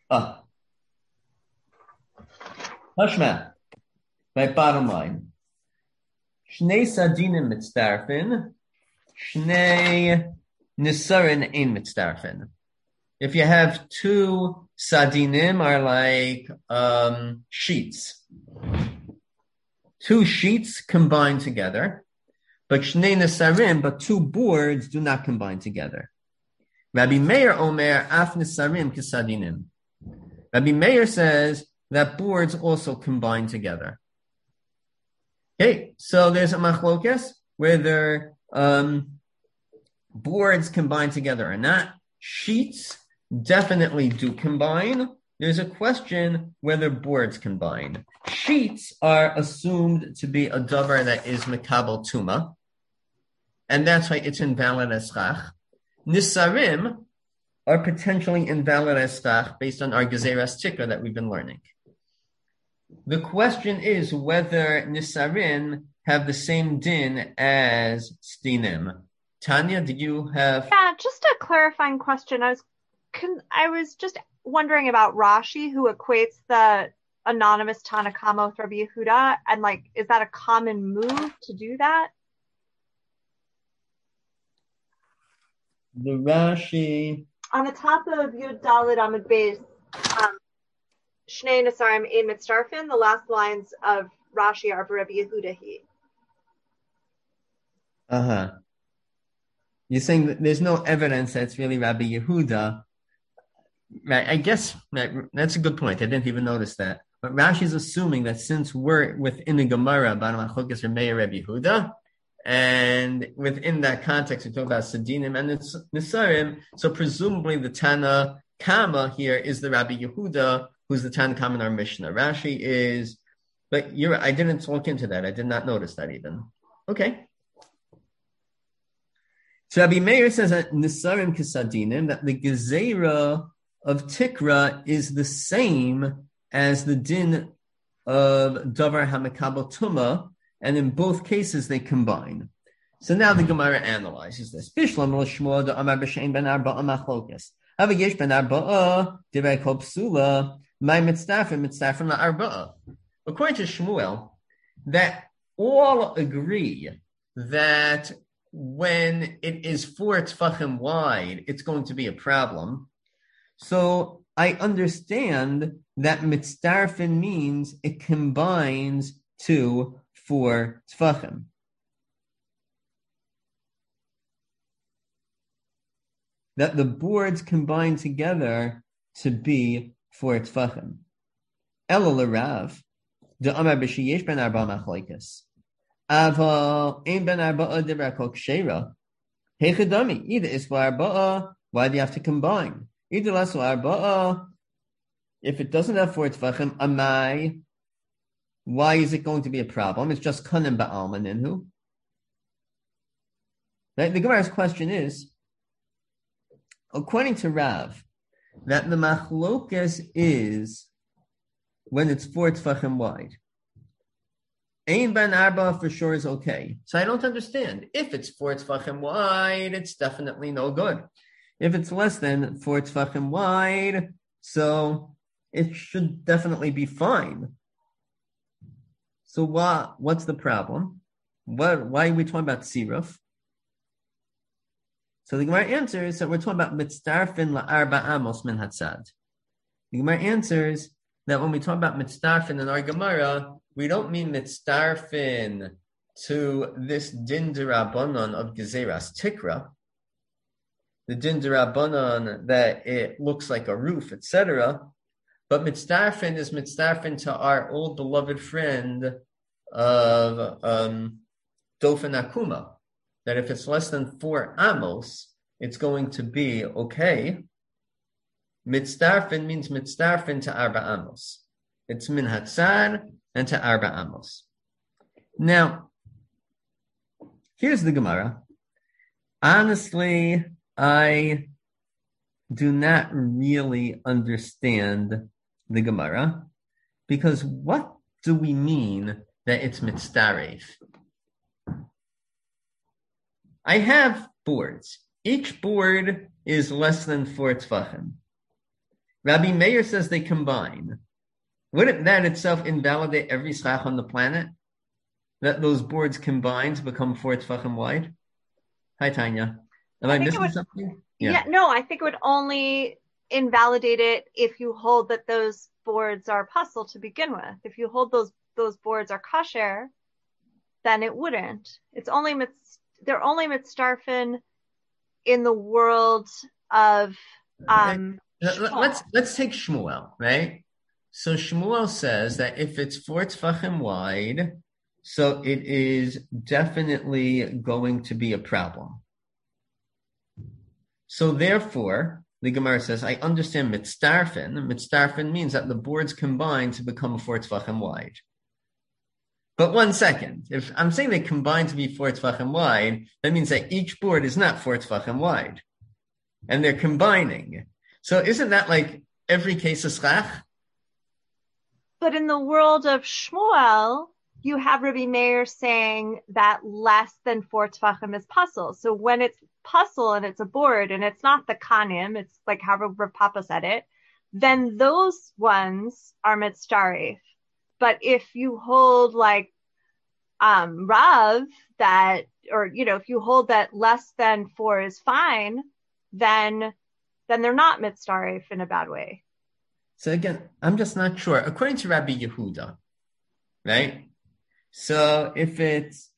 Hashma. My bottom line. Shnei sadinim mitzdarfin, shnei nisarin ein mitzdarfin. If you have 2 sadinim are like sheets. 2 sheets combine together, but shnei nisarim, but 2 boards do not combine together. Rabbi Meir omer af nisarim kisadinim. Rabbi Meir says that boards also combine together. Okay, so there's a machlokes whether boards combine together or not. Sheets definitely do combine. There's a question whether boards combine. Sheets are assumed to be a davar that is mekabel tuma, and that's why it's invalid as schach. Nisarim are potentially invalid as schach based on our gezeras tikra that we've been learning. The question is whether nisarin have the same din as stinim. Tanya, did you have? Yeah, just a clarifying question. I was just wondering about Rashi, who equates the anonymous Tanakama with Rabbi Yehuda, and like, is that a common move to do that? The Rashi on the top of Yud Dalet Amud Beis. Shnei Nasarim Ein Mitzdarfin, the last lines of Rashi are for Rabbi Yehuda he. You're saying that there's no evidence that it's really Rabbi Yehuda. Right, I guess that's a good point. I didn't even notice that. But Rashi is assuming that since we're within the Gemara about Machlokes Rabbi Meir Rabbi Yehuda, And within that context, we talk about Sadinim and Nisarim. So presumably the Tana Kama here is the Rabbi Yehuda, who's the Tana Kama in our Mishnah. Rashi is, but I didn't look into that. I did not notice that even. Okay. So Rabbi Meir says that Nisarim Kisadinim, that the Gezerah of Tikra is the same as the din of Davar HaMekabel Tumah, and in both cases they combine. So now the Gemara analyzes this. Bishlam l'shmuel da'amar b'shein ben arba'a machlokes. Hava yesh ben arba'a divrei kol psula my mitzdarfim la'arba'a. According to Shmuel, that all agree that when it is 4 tefachim wide, it's going to be a problem. So I understand that mitzdarfin means it combines to 4 tefachim. That the boards combine together to be 4 tefachim. Ela l'Rav, de'amar b'sheyesh ben arba machlokes. Aval ein ben arba'a divrei kol kshera. Heichadami, either is for arba'a, why do you have to combine? Either less or arba'a, if it doesn't have 4 tefachim, amai, why is it going to be a problem? It's just kanim ba'alma ninhu. Right? The Gemara's question is, according to Rav, that the machlokes is when it's 4 tefachim wide. Ein ben arba for sure is okay. So I don't understand. If it's 4 tefachim wide, it's definitely no good. If it's less than 4 tefachim wide, so it should definitely be fine. So what's the problem? Why are we talking about siruf? So the Gemara answers that we're talking about mitzdarfin la'arba amos min hatzad. The Gemara answers that when we talk about mitzdarfin in our Gemara, we don't mean mitzdarfin to this din d'Rabbanan of gezeras tikra, the din d'Rabbanan that it looks like a roof, etc. But mitzdarfin is mitzdarfin to our old beloved friend of Dofen Akuma, that if it's less than 4 amos, it's going to be okay. Mitzdarfin means mitzdarfin to arba amos. It's min hatzad and to arba amos. Now, here's the Gemara. Honestly, I do not really understand the Gemara, because what do we mean that it's mitzdaref? I have boards. Each board is less than 4 tefachim. Rabbi Meir says they combine. Wouldn't that itself invalidate every schach on the planet? That those boards combine to become 4 tefachim wide? Hi, Tanya. Am I missing something? Yeah, no, I think it would only invalidate it if you hold that those boards are puzzle to begin with. If you hold those boards are kasher, then it wouldn't. They're only mitzdarfin in the world of Let's take Shmuel, right? So Shmuel says that if it's 4 tefachim wide, so it is definitely going to be a problem. So therefore, the Gemara says, I understand mitzdarfin. Mitzdarfin means that the boards combine to become 4 tefachim wide. But 1 second, if I'm saying they combine to be 4 tefachim wide, that means that each board is not 4 tefachim wide. And they're combining. So isn't that like every case of schach? But in the world of Shmuel, you have Rabbi Meir saying that less than 4 tefachim is puzzle. So when it's puzzle and it's a board and it's not the kanim, it's like how Rav Papa said it, then those ones are mitzdaref. But if you hold like Rav that, or if you hold that less than 4 is fine, then they're not mitzdaref in a bad way. So again, I'm just not sure. According to Rabbi Yehuda, right? So if it's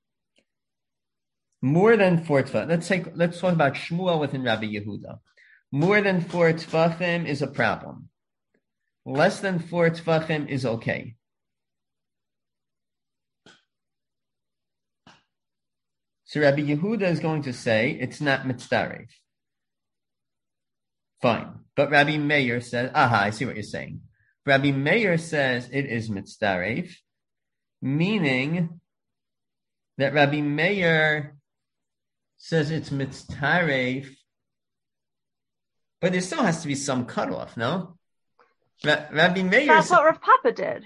more than 4 tefachim, let's talk about Shmuel within Rabbi Yehuda. More than 4 tefachim is a problem. Less than 4 tefachim is okay. So Rabbi Yehuda is going to say it's not mitzdaref. Fine. But Rabbi Meir says, I see what you're saying. Rabbi Meir says it is mitzdaref, meaning that Rabbi Meir says it's mitzdaref, but there still has to be some cutoff, no? Rabbi Meir That's what Rav Papa did.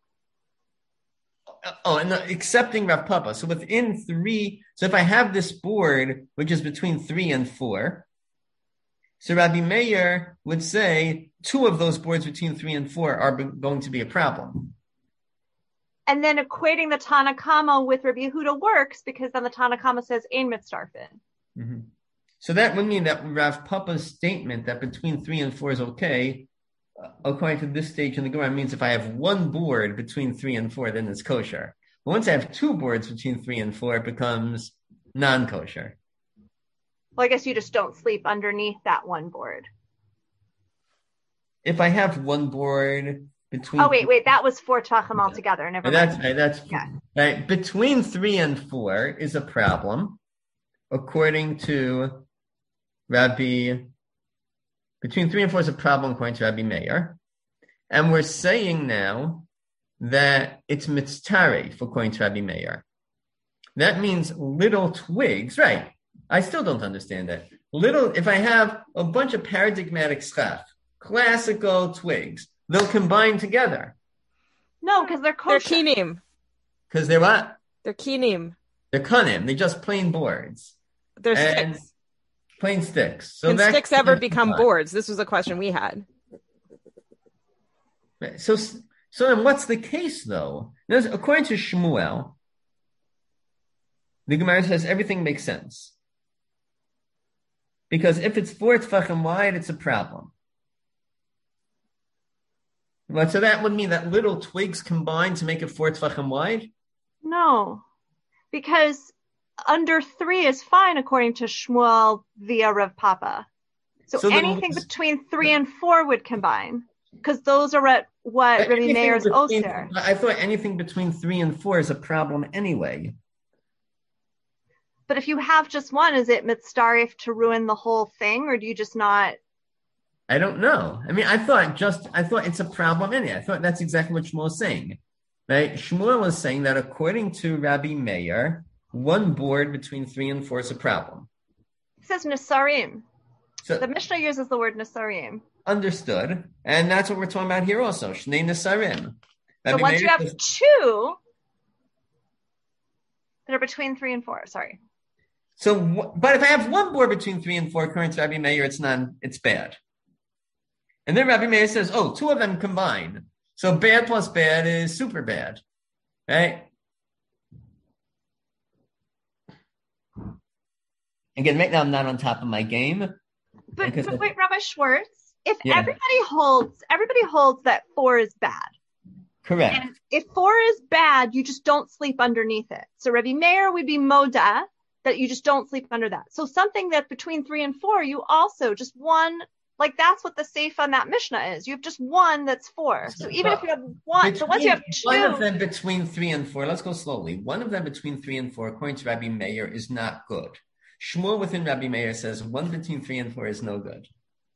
And accepting Rav Papa. So within 3, so if I have this board, which is between 3 and 4, so Rabbi Meir would say 2 of those boards between 3 and 4 are going to be a problem. And then equating the Tanakama with Rabbi Yehuda works because then the Tanakama says Ein mitzdarfin. Mm-hmm. So that would mean that Rav Papa's statement that between 3 and 4 is okay, according to this stage in the Gemara, means if I have 1 board between 3 and 4, then it's kosher. But once I have 2 boards between 3 and 4, it becomes non-kosher. Well, I guess you just don't sleep underneath that 1 board. If I have 1 board between... Oh, wait, that was 4 tvachim altogether. Never mind. That's right. Between 3 and 4 is a problem, according to Rabbi... Between 3 and 4 is a problem according to Rabbi Meir. And we're saying now that it's mitztaref according to Rabbi Meir. That means little twigs, right? I still don't understand that. If I have a bunch of paradigmatic schach, classical twigs, they'll combine together. No, because they're kosher. They're kinim. Because they're what? They're kinim. They're kanim. They're just plain boards. They're sticks. Plain sticks. So can sticks ever become boards? This was a question we had. So then what's the case, though? According to Shmuel, the Gemara says everything makes sense. Because if it's 4 tefachim wide, it's a problem. Well, so that would mean that little twigs combine to make it 4 tefachim wide? No, because under 3 is fine according to Shmuel via Rav Papa. So anything between 3 and 4 would combine, because those are what Rabbi Meir's osir. I thought anything between 3 and 4 is a problem anyway. But if you have just 1, is it mitzdaref to ruin the whole thing, or do you just not? I don't know. I mean, I thought it's a problem anyway. I thought that's exactly what Shmuel is saying. Right? Shmuel is saying that according to Rabbi Meir, 1 board between 3 and 4 is a problem. It says Nesarim. So, the Mishnah uses the word Nesarim. Understood. And that's what we're talking about here also. Shnei Nesarim. So once you have 2 that are between 3 and 4, sorry. So, but if I have 1 board between 3 and 4, according to Rabbi Meir, it's bad. And then Rabbi Meir says, 2 of them combine. So bad plus bad is super bad. Right? Again, right now I'm not on top of my game. But wait, Rabbi Schwartz, if everybody holds that 4 is bad. Correct. And if 4 is bad, you just don't sleep underneath it. So Rabbi Meir would be moda, that you just don't sleep under that. So something that between 3 and 4, you also just 1, like that's what the safe on that Mishnah is. You have just 1 that's 4. So even if you have 1, so once you have 2. One of them between 3 and 4, let's go slowly. One of them between 3 and 4, according to Rabbi Meir, is not good. Shmuel within Rabbi Meir says 1 between 3 and 4 is no good.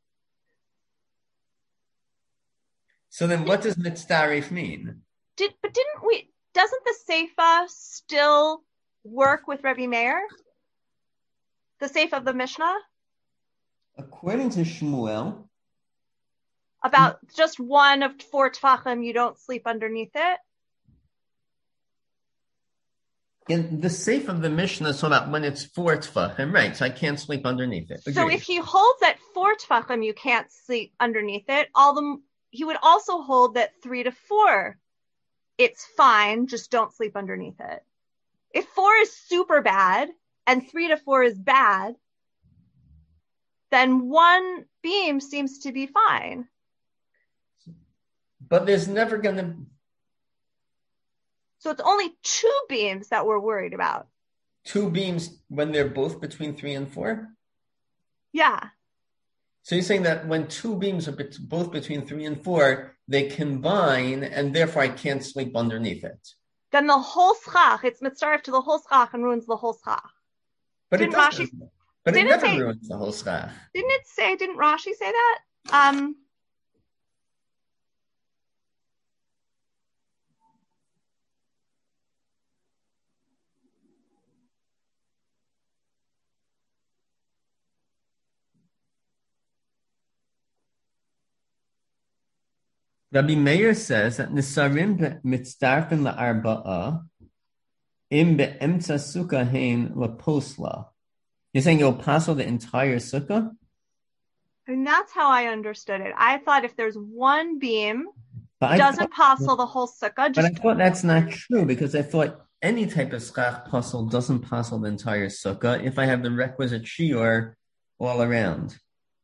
So then what does mitzdaref mean? Doesn't the Seifa still work with Rabbi Meir? The Seifa of the Mishnah? According to Shmuel. About just 1 of 4 tvachim, you don't sleep underneath it? In the Seifa of the Mishnah is about when it's 4 tefachim, right? So I can't sleep underneath it. Agreed. So if he holds at 4 tefachim, you can't sleep underneath it. He would also hold that 3 to 4, it's fine, just don't sleep underneath it. If 4 is super bad and 3 to 4 is bad, then 1 beam seems to be fine. But there's never going to... So it's only 2 beams that we're worried about. 2 beams when they're both between 3 and 4? Yeah. So you're saying that when 2 beams are both between 3 and 4, they combine, and therefore I can't sleep underneath it. Then the whole schach, it's mitzaref to the whole schach and ruins the whole schach. But Didn't it doesn't. Rashi- But it didn't never say- ruins the whole schach. Didn't Rashi say that? Rabbi Meir says that Nisarim mitzdarfin la'arba'a im be'emtza sukkah hein laposla. You're saying you'll passel the entire sukkah? And that's how I understood it. I thought if there's one beam, But I doesn't thought- passel the whole sukkah. But I Just thought that's not true because I thought any type of schach puzzle doesn't puzzle the entire sukkah if I have the requisite shiur all around.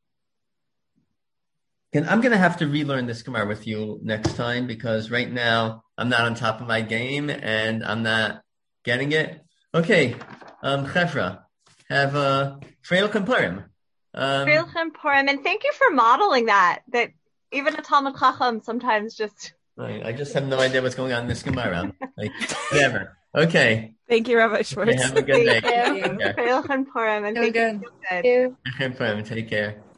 And I'm going to have to relearn this Gemara with you next time because right now I'm not on top of my game and I'm not getting it. Okay, Chefra, have Freilichem Purim. Freilichem Purim, and thank you for modeling that. That even a Talmud Chacham sometimes just. I just have no idea what's going on in this Gemara. Like, whatever. Okay. Thank you, Rabbi Schwartz. Okay, have a good day. Thank you. Freilichem Purim, and So thank good. you. So good. Take care.